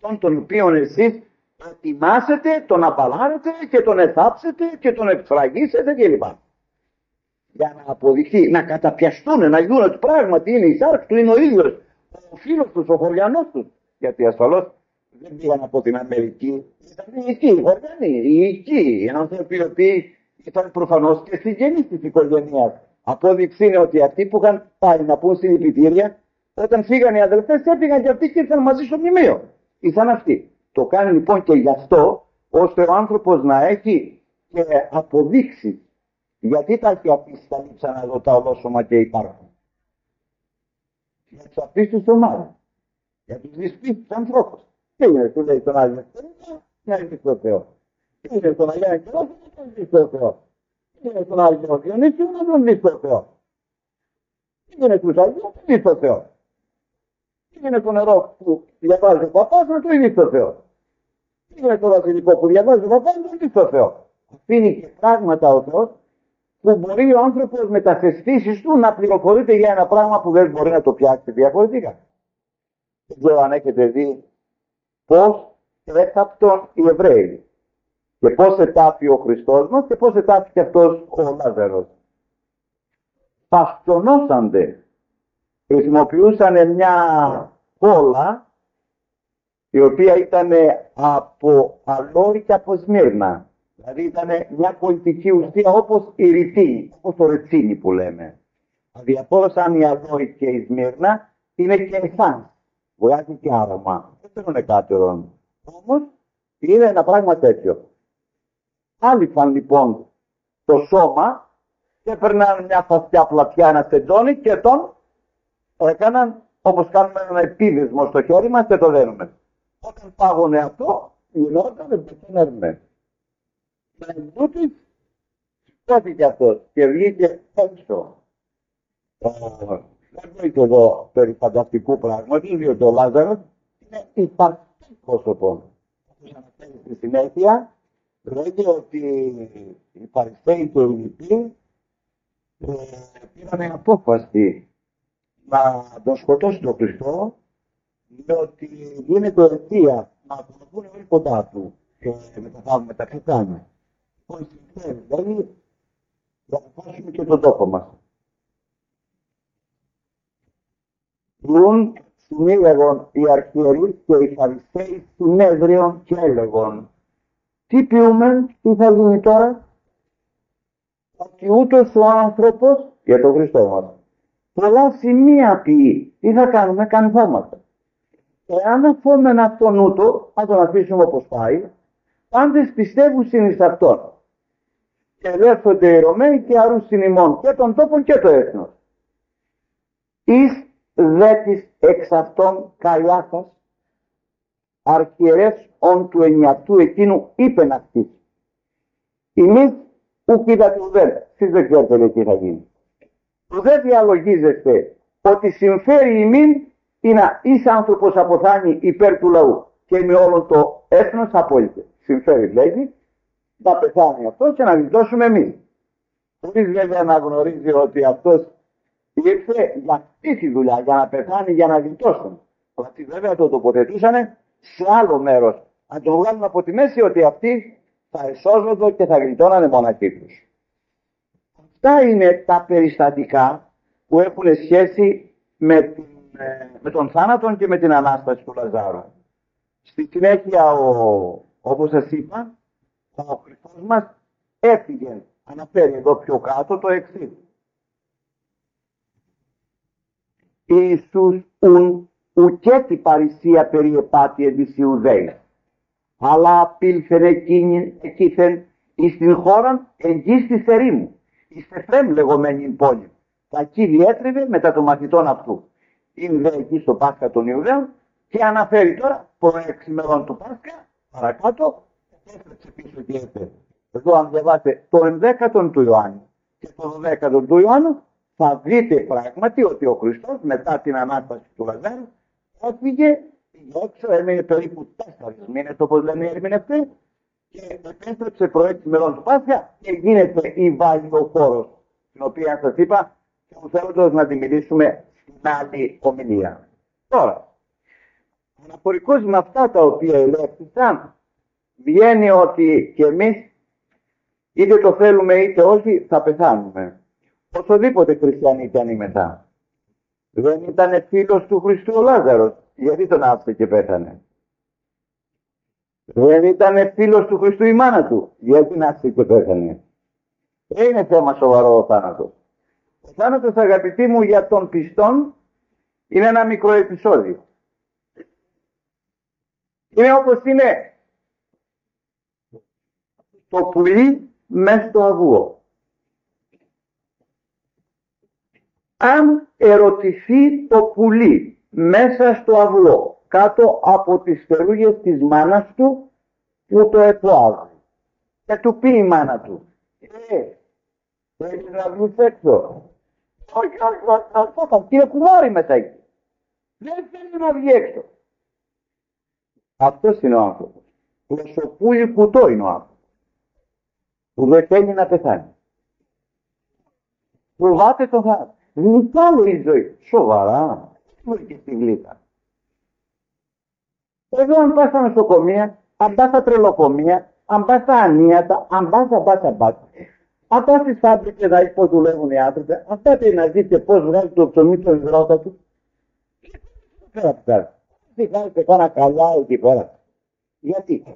αυτόν τον οποίο εσείς ετοιμάσετε, τον απαλλάρετε και τον εθάψετε και τον εκφραγίσετε κλπ. Για να αποδειχθεί, να καταπιαστούν, να δουν ότι πράγματι είναι η σάρκ του, είναι ο ίδιος ο φίλος τους, ο χωριανός τους. Γιατί ασφαλώς δεν πήγαν από την Αμερική, ήταν οι οικοί, οι χωριανοί, οι οικοί, οι άνθρωποι οι οποίοι ήταν προφανώς και συγγενείς της οικογένειας. Απόδειξη είναι ότι αυτοί που είχαν πάει να πούν συλληπιτήρια, όταν φύγαν οι αδελφές, έφυγαν και αυτοί και ήρθαν μαζί στο μνημείο. Ήσαν αυτοί. Το κάνει λοιπόν και γι' αυτό, ώστε ο άνθρωπος να έχει και αποδείξει. Γιατί τα έχει αφήσει τα λείψα να δω τα ολόσωμα και υπάρχουν. Για τους αφήσεις ομάδες. Για τους δυσπίστους ανθρώπους. Τι είναι, του λέει τον Άγιο Μεστερίνο, να είναι στο Θεό. Τι είναι στον Αγία Αγγελόφωνο, να είναι στο Θεό. Τι είναι στον Άγιο Διονύσιο, να τον δει στο Θεό. Τι είναι στους Αγίους, να τον δει στο Θεό. Τι είναι το νερό που διαβάζει ο παπάς, να το δει στο Θεό. Τι είναι το βασιλικό που διαβάζει ο παπάς, να το δει στο Θεό. Αφήνει και πράγματα ο Θεός που μπορεί ο άνθρωπος με τα αισθήσεις του να πληροφορείται για ένα πράγμα που δεν μπορεί να το πιάσει διαφορετικά. Δεν ξέρω αν έχετε δει πώς έθαπτον οι Εβραίοι και πώς ετάφη ο Χριστός μας και πώς ετάφη και αυτός ο Λάζαρος. Παστονώσανται. Χρησιμοποιούσαν μια κόλλα η οποία ήταν από αλόι και από Σμύρνα. Δηλαδή ήταν μια πολιτική ουσία όπως η ρητίνη, όπως το ρετσίνι που λέμε. Δηλαδή από σαν η αλόη και η Σμύρνα είναι και εσάν. Βγάζει και άρωμα. Δεν θέλουν κάτερον. Όμως είναι ένα πράγμα τέτοιο. Άλυφαν λοιπόν το σώμα και έπαιρναν μια φαστιά πλατιά, ένα σεντόνι και τον έκαναν όπως κάνουμε ένα επίδεσμο στο χέρι μας και το δένουμε. Όταν πάγωνε αυτό, γινόταν εμπεθαίνερμε. Και εν τούτης, σηκώθηκε αυτός και βγήκε έξω. Δεν πρόκειται εδώ περί φανταστικού πράγματος, διότι ο Λάζαρος είναι υπαρκτή πρόσωπο. Όπως αναφέρει στη συνέχεια, λέγει ότι οι Φαρισαίοι και οι λοιποί ε, πήραν απόφαση να τον σκοτώσουν τον Χριστό, διότι γίνεται αιτία να ακολουθούν όλοι κοντά του και μεταβάλλουν με τα πιθάνια. Πώς συμφέρει, δηλαδή, να χάσουμε και τον τόπο μας. Λουν συνήγαγον οι αρχιερείς και οι Φαρισαίοι συνέδριον και έλεγον, τι ποιούμε, τι θα γίνει τώρα, ότι ούτως ο άνθρωπος, για τον Χριστό μας, πολλά σημεία ποιεί, τι θα κάνουμε, κανθόμαστε. Εάν αφόμεν αυτόν ούτω, θα τον αφήσουμε όπως πάει, πάντες πιστεύουν εις αυτόν. Και ελεύθονται οι Ρωμαίοι και αρούν συν ημών και των τόπων και το έθνος. Εις δε της εξ αυτών Καϊάφας, αρχιερεύς ον του ενιατού εκείνου είπεν αυτής. Εμείς ουκ είδατε ουδέν, εσείς δεν ξέρετε τι θα γίνει. Ουδέ διαλογίζεστε ότι συμφέρει ημίν ή να είσαι άνθρωπος αποθάνει υπέρ του λαού και με όλο το έθνος απόλυτε. Συμφέρει λέγει να πεθάνει αυτός και να γλιτώσουμε εμείς. Χωρίς βέβαια να γνωρίζει ότι αυτός ήρθε για αυτή τη δουλειά, για να πεθάνει, για να γλιτώσουν. Αυτοί βέβαια το τοποθετούσαν σε άλλο μέρος. Αν το βγάλουν από τη μέση ότι αυτοί θα εσώζονται και θα γλιτώνανε μοναχοί τους. Αυτά είναι τα περιστατικά που έχουν σχέση με, την, με τον θάνατο και με την Ανάσταση του Λαζάρου. Στη συνέχεια, ο, όπως σας είπα, ο Χριστός μας έφυγε, αναφέρει εδώ πιο κάτω το εξής. Ιησούς ουν ουκέτη παρησία περί επάτιε της Ιουδαίης, αλλά απήλθεν εκείθεν εις την χώραν εγγύς της ερήμου, εις Εφραίμ λεγόμενη πόλη. Εκεί διέτριβε μετά των μαθητών αυτού. Είναι δε εκεί στο Πάσχα των Ιουδαίων και αναφέρει τώρα προ έξι μερών του Πάσχα, παρακάτω, έφταξε πίσω και έφερε. Εδώ αν διαβάσετε το ενδέκατον του Ιωάννου και το δωδέκατον του Ιωάννου, θα δείτε πράγματι ότι ο Χριστός μετά την Ανάσταση του Λαζάρου έφυγε έξω, έμεινε περίπου τέσσερις μήνες όπως λένε οι ερμηνευτές και επέστρεψε προ έξι μερών του Πάσχα και γίνεται η Βαγιοφόρος, την οποία σας είπα και μου θέλοντας να τη μιλήσουμε στην άλλη ομιλία. Τώρα, Αναφορικώς με αυτά τα οποία ελέγχθησαν, βγαίνει ότι και εμείς, είτε το θέλουμε είτε όχι, θα πεθάνουμε. Οσοδήποτε χριστιανοί ήταν ή μετά. Δεν ήταν φίλος του Χριστού ο Λάζαρος, γιατί τον άφησε και πέθανε. Δεν ήταν φίλος του Χριστού η μάνα του, γιατί την άφησε και πέθανε. Δεν είναι θέμα σοβαρό ο θάνατος. Ο θάνατος, αγαπητοί μου, για τον πιστόν είναι ένα μικρό επεισόδιο. Είναι όπως είναι το πουλί μέσα στο αυγό. Αν ερωτηθεί το πουλί μέσα στο αυγό, κάτω από τις φτερούγες της μάνας του, που το επλάβει, και του πει η μάνα του, ε, θέλεις να βγεις έξω? Όχι, όχι, αυτό είναι κουβάρι μετά εκεί. Δεν θέλει να βγει έξω. Αυτός είναι ο άνθρωπος. Πλωσοπούλι κουτό είναι ο άνθρωπος. Που δεν θέλει να πεθάνει. Φοβάται το θάνατο. Λυπάλω η ζωή. Σοβαρά. Τι και στη γλύκα. Εδώ αν πας στα νοσοκομεία, αν πας στα τρελοκομεία, αν πας στα ανίατα, αν πας, αν πας, αν πας. Αν πας στις φάμπρικες να δεις πώς δουλεύουν οι άνθρωποι, αν πάτε να δείτε πώς βγάζει το ψωμί στο υδρότα του. Πέρα από πέρα. Τι κάνετε κάνα καλά εκεί πέρα. Γιατί.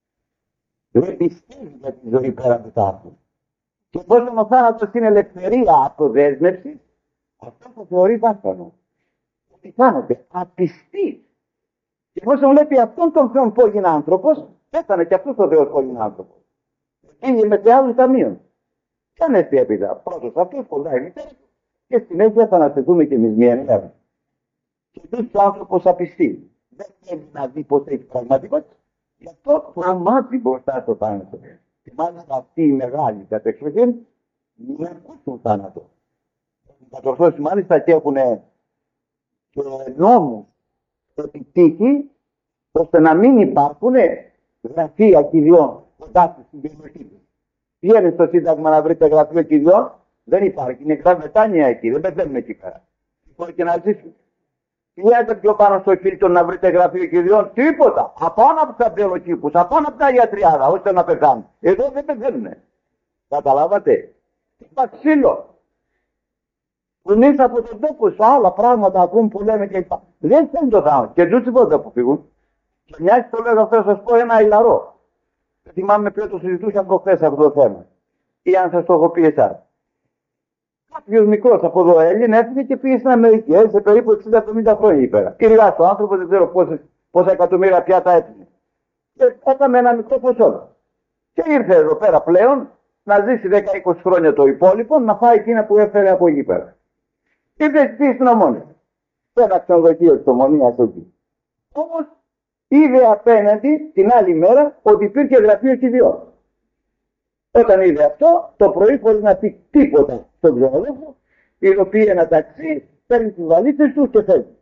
Δεν πιστεύει για τη ζωή πέρα του θάνατου. Και εφόσον ο θάνατος είναι ελευθερία από δέσμευση, αυτό θα θεωρεί βάσανο. Τι κάνετε, απιστεί. Και εφόσον βλέπει αυτόν τον Θεό που έγινε άνθρωπος, πέθανε και αυτός ο Θεός που έγινε άνθρωπος. Πήγε με σε άλλους ταμείων. Τι αν έρθει έπειτα, πρώτος αυτός κοντά η μητέρα και στη συνέχεια θα αναστηθούμε και εμείς μία νέα. Και αυτός ο άνθρωπος απιστεί. Δεν θέλει να δει πως έχει πραγματικότητα. Γι' αυτό τρομάζει μπροστά στο θάνατο. Και μάλιστα αυτοί οι μεγάλοι κατεξοχήν μην ακούσουν θάνατο. Οι κατορθώσεις μάλιστα και έχουν και νόμους επιτύχει ώστε να μην υπάρχουν γραφεία κηδιών κοντά στην περιοχή του. Βγαίνει στο Σύνταγμα να βρείτε γραφείο κηδιών, δεν υπάρχει. Είναι γραμμετάνια εκεί, δεν πεθαίνουν εκεί πέρα. Μπορεί και να ζήσουν. Βγαίνετε πιο πάνω στο Χίλτον να βρείτε γραφείο κηδιών, τίποτα. Απάνω από τους αμπελοκήπους, απάνω από τα ιατριάδα, ώστε να πεθάνουν. Εδώ δεν πεθαίνουν. Καταλάβατε. Είπα ξύλο. Κουνείς από τον τόπο σου, άλλα πράγματα ακούν που λέμε και είπα. Δεν θέλουν το θάνατο. Και τους τίποτα που φύγουν. Και μοιάζει το λέω αυτό, σας πω ένα ηλαρό. Δεν θυμάμαι ποιο το συζητούσα προχθές αυτό το θέμα. Ή αν σας το έχω πει εσάς. Κάποιος μικρός από εδώ Έλληνα έφυγε και πήγε στην Αμερική. Έζησε περίπου εξήντα εβδομήντα χρόνια εκεί πέρα. Κυριλάς ο άνθρωπος, δεν ξέρω πόσα, πόσα εκατομμύρια πιάτα έπινε. Και έκαμε ένα μικρό ποσό. Και ήρθε εδώ πέρα πλέον να ζήσει δέκα είκοσι χρόνια το υπόλοιπο, να φάει εκείνα που έφερε από εκεί πέρα. Ήρθε στην Ομόνια. Ένα ξενοδοχείο της Ομονίας εκεί. Όμως είδε απέναντι την άλλη μέρα ότι υπήρχε γραφείο κηδιών. Όταν είδε αυτό, το πρωί χωρίς να πει τίποτα στον ξενοδόχο, ειδοποιεί ένα ταξί, παίρνει τις βαλίτσες του και φεύγει.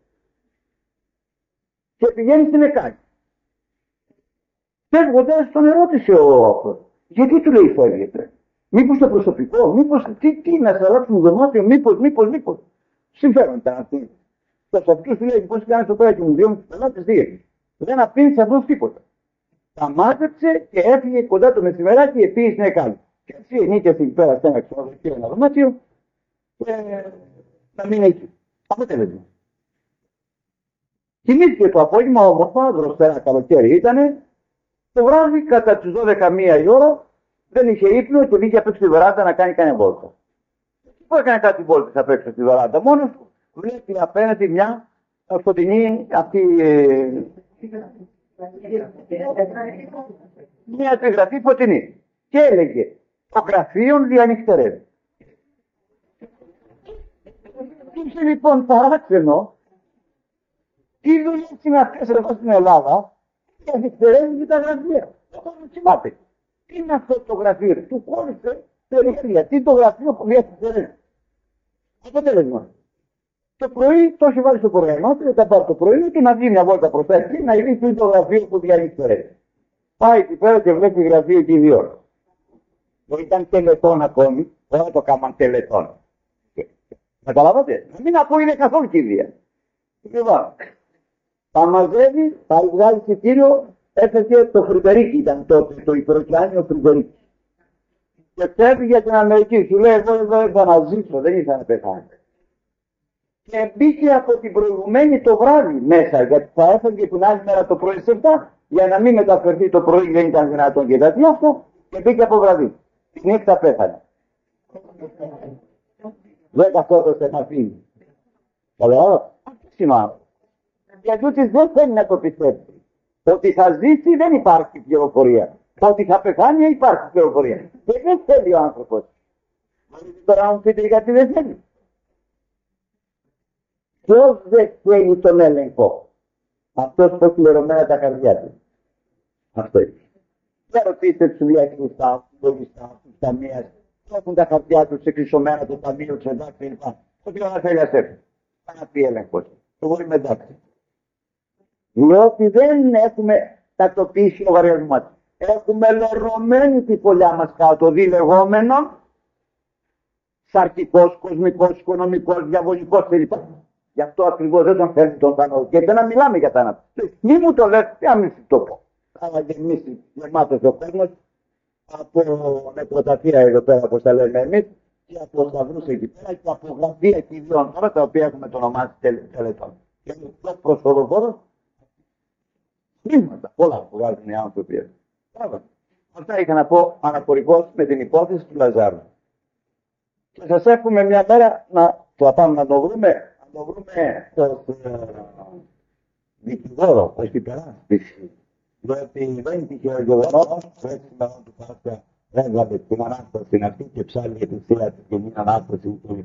Και πηγαίνει στην Εκάλη. Φεύγοντας τον ερώτησε ο αυτός. Γιατί του λέει φεύγετε? Μήπως το προσωπικό, μήπως τι, τι να σας αλλάξουν δωμάτιο, μήπως, μήπως, μήπως. Συμφέρον ήταν αυτή. Το αυτούς του λέει πώς κάνεις το πέρα και μου διώχνει τους πελάτες δύο. Δεν απήντησε αυτός τίποτα. Τα μάζεψε και έφυγε κοντά το μεσημεράκι και πήγε στην Εκάλη. Και έτσι ενίκησε εκεί πέρα σε ένα ξενοδοχείο, ένα δωμάτιο και να μείνει εκεί. Αποτέλεσμα. Κοιμήθηκε το απόγευμα, όμορφα, δροσερά καλοκαίρι ήτανε. Το βράδυ κατά τις δώδεκα μία η ώρα δεν είχε ύπνο και βγήκε απ' έξω στη βεράντα να κάνει κανένα βόλτα. Πού έκανε κάτι βόλτες απ' έξω στη βεράντα? Μόνος του βλέπει απέναντι μια σκοτεινή αυτή. Ε, μια τριγραφή φωτεινή. Και έλεγε το γραφείο διανυκτερεύει. Είχε λοιπόν παράξενο τι δουλειές είναι αυτές εδώ στην Ελλάδα και διανυκτερεύει τα γραφεία. Το θυμάται. Τι είναι αυτό το γραφείο? Του κόλλησε περιέργεια. Τι το γραφείο που διανυκτερεύει. Αποτέλεσμα. Το πρωί το έχει βάλει στο πρόγραμμά του, θα πάρει το πρωί του να βγει μια βόλτα προς τα εκεί, να δει το γραφείο που διανυκτερεύει. Πάει εκεί πέρα και βλέπει γραφείο και δύο. Δεν ήταν τελετών ακόμη, δεν το κάμαν τελετών. Καταλάβατε, να μην ακούγεται καθόλου κηδεία. Λοιπόν, Τα μαζεύει, θα βγάλει εισιτήριο, έφερε το Φρυδερίκι, ήταν τότε, το υπεροκειάνιο Φρυδερίκι. Και φεύγει για την Αμερική. Σου λέει: εγώ εδώ ήρθα να ζήσω, δεν ήρθα να πεθάνω. Και μπήκε από την προηγουμένη το βράδυ μέσα, γιατί θα έφευγε την άλλη μέρα το πρωί σε επτά, για να μην μεταφερθεί το πρωί, δεν ήταν δυνατόν και τα αυτό, και μπήκε από βραδύ. Τη νύχτα πέθανε. Δεν καθόταν να φύγει. Καλά, αυτός είναι ο άνθρωπος. Γιατί ότι δεν θέλει να το πιστέψει. Ότι θα ζήσει δεν υπάρχει πληροφορία. Ότι θα πεθάνει υπάρχει πληροφορία. Και δεν θέλει ο άνθρωπος. Δηλαδή τώρα αν πείτε γιατί δεν θέλει. Ποιος δεν θέλει τον έλεγχο. Αυτός που έχει λερωμένα τα καρδιά του. Αυτό είναι. Δεν ρωτήστε τους διαχειριστάς, τους λογιστάς, τους ταμείας, που έχουν τα χαρτιά τους εξισωμένα το ταμείο, τους εντάξει κλπ. Ότι όλα θέλει ας έρθει. Κάνα πει έλεγχος. Εγώ είμαι εντάξει. Διότι δεν έχουμε τακτοποιήσει λογαριασμό. Έχουμε λερωμένη τη φωλιά μας κάτω, διλεγόμενο, σαρκικός, κοσμικός, οικονομικός, διαβολικός κλπ. Γι' αυτό ακριβώς δεν τον θέλει τον θάνατο. Και δεν να μιλάμε για θάνατο. Μη μου το λες, τι αμήν σου το πω. Άμα γεμίσει γεμάτος ο κόσμος από νεκροταφεία εδώ πέρα, όπως τα λέμε εμείς, και από σταυρούς εκεί πέρα και από γραφεία εκειδίων τώρα, τα οποία έχουμε το ονομάσει τελετών. Και είναι πιο προσφοροφόρος, χρήματα, όλα που βγάζουν οι άνθρωποι. Αυτά είχα να πω αναφορικώς με την υπόθεση του Λαζάρου. Και σας εύχομαι μια μέρα να το πάμε να το βρούμε, να το βρούμε ως δικηγόρο, ως υπεράσπιση. Διότι δεν τυχαίο γεγονός που έτσι σήμερα του Πάσχα έβγαλε την Ανάσταση αυτή και ψάλλει για τη θεία της και την Ανάσταση κλπ.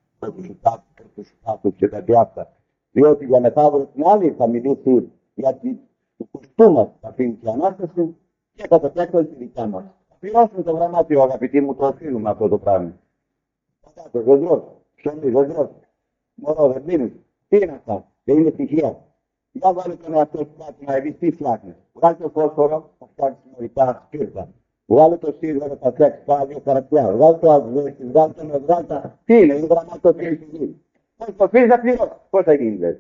Του Σουτάτου και τα διάφτα. Διότι για μεθαύριο την άλλη θα μιλήσει για το κουστού μας θα αφήνει και η Ανάσταση και κατά τέκτον τη δικιά μας. Θα πληρώσουμε το γραμμάτιο, αγαπητοί μου, το οφείλουμε αυτό το πράγμα. Πατάτος, γοντρός, ψωμί, γοντρός, μωρό, δεν πίνεις. Τι είναι αυτά, δεν είναι στοιχεία. Για βάλε τον εαυτό σου κάτι να δεις τι φτιάχνεις. Βγάλε το φόσφορο, θα φτιάξεις μερικά σπίρτα. Βγάλε το σίδερο, θα φτιάξεις πάρα δύο χαρακτήρα. Βγάλε το ασβέστη, βγάλε το νευράλ, τα... Τι είναι, είναι γραμματοφύλλη στη γη. Πώς το φύγεις να πληρώσεις, πώς θα γίνει λες.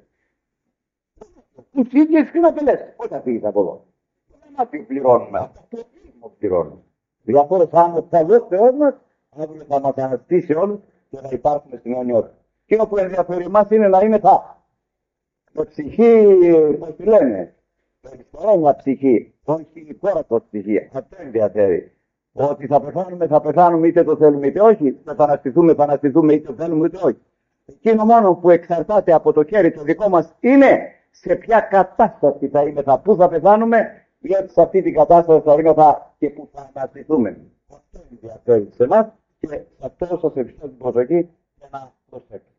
Τους ίδιες τι να πελές, πώς θα φύγεις από εδώ. Δεν θα πληρώνουμε, αυτό το πληρώνουμε. Διαφόρες άνθρωποι θα δώσει Θεός μας, αύριο θα μας αναστήσει όλους και θα υπάρχουμε στην αιωνιότητα. Και όπου ενδιαφέρει εμάς είναι να είναι θα. Το ψυχή, πώς τη λένε, περιστερόνια ψυχή, όχι κόρατος ψυχή. Αυτό ενδιαφέρει. Ότι θα πεθάνουμε, θα πεθάνουμε είτε το θέλουμε είτε όχι. Θα επαναστηθούμε, επαναστηθούμε είτε το θέλουμε είτε όχι. Εκείνο μόνο που εξαρτάται από το χέρι το δικό μας είναι σε ποια κατάσταση θα είμαι, θα πού θα πεθάνουμε, γιατί σε αυτή την κατάσταση θα είμαι θα και πού θα αναστηθούμε. Αυτό ενδιαφέρει σε εμάς και σε αυτό σας ευχαριστώ την προσοχή και να προσέξετε.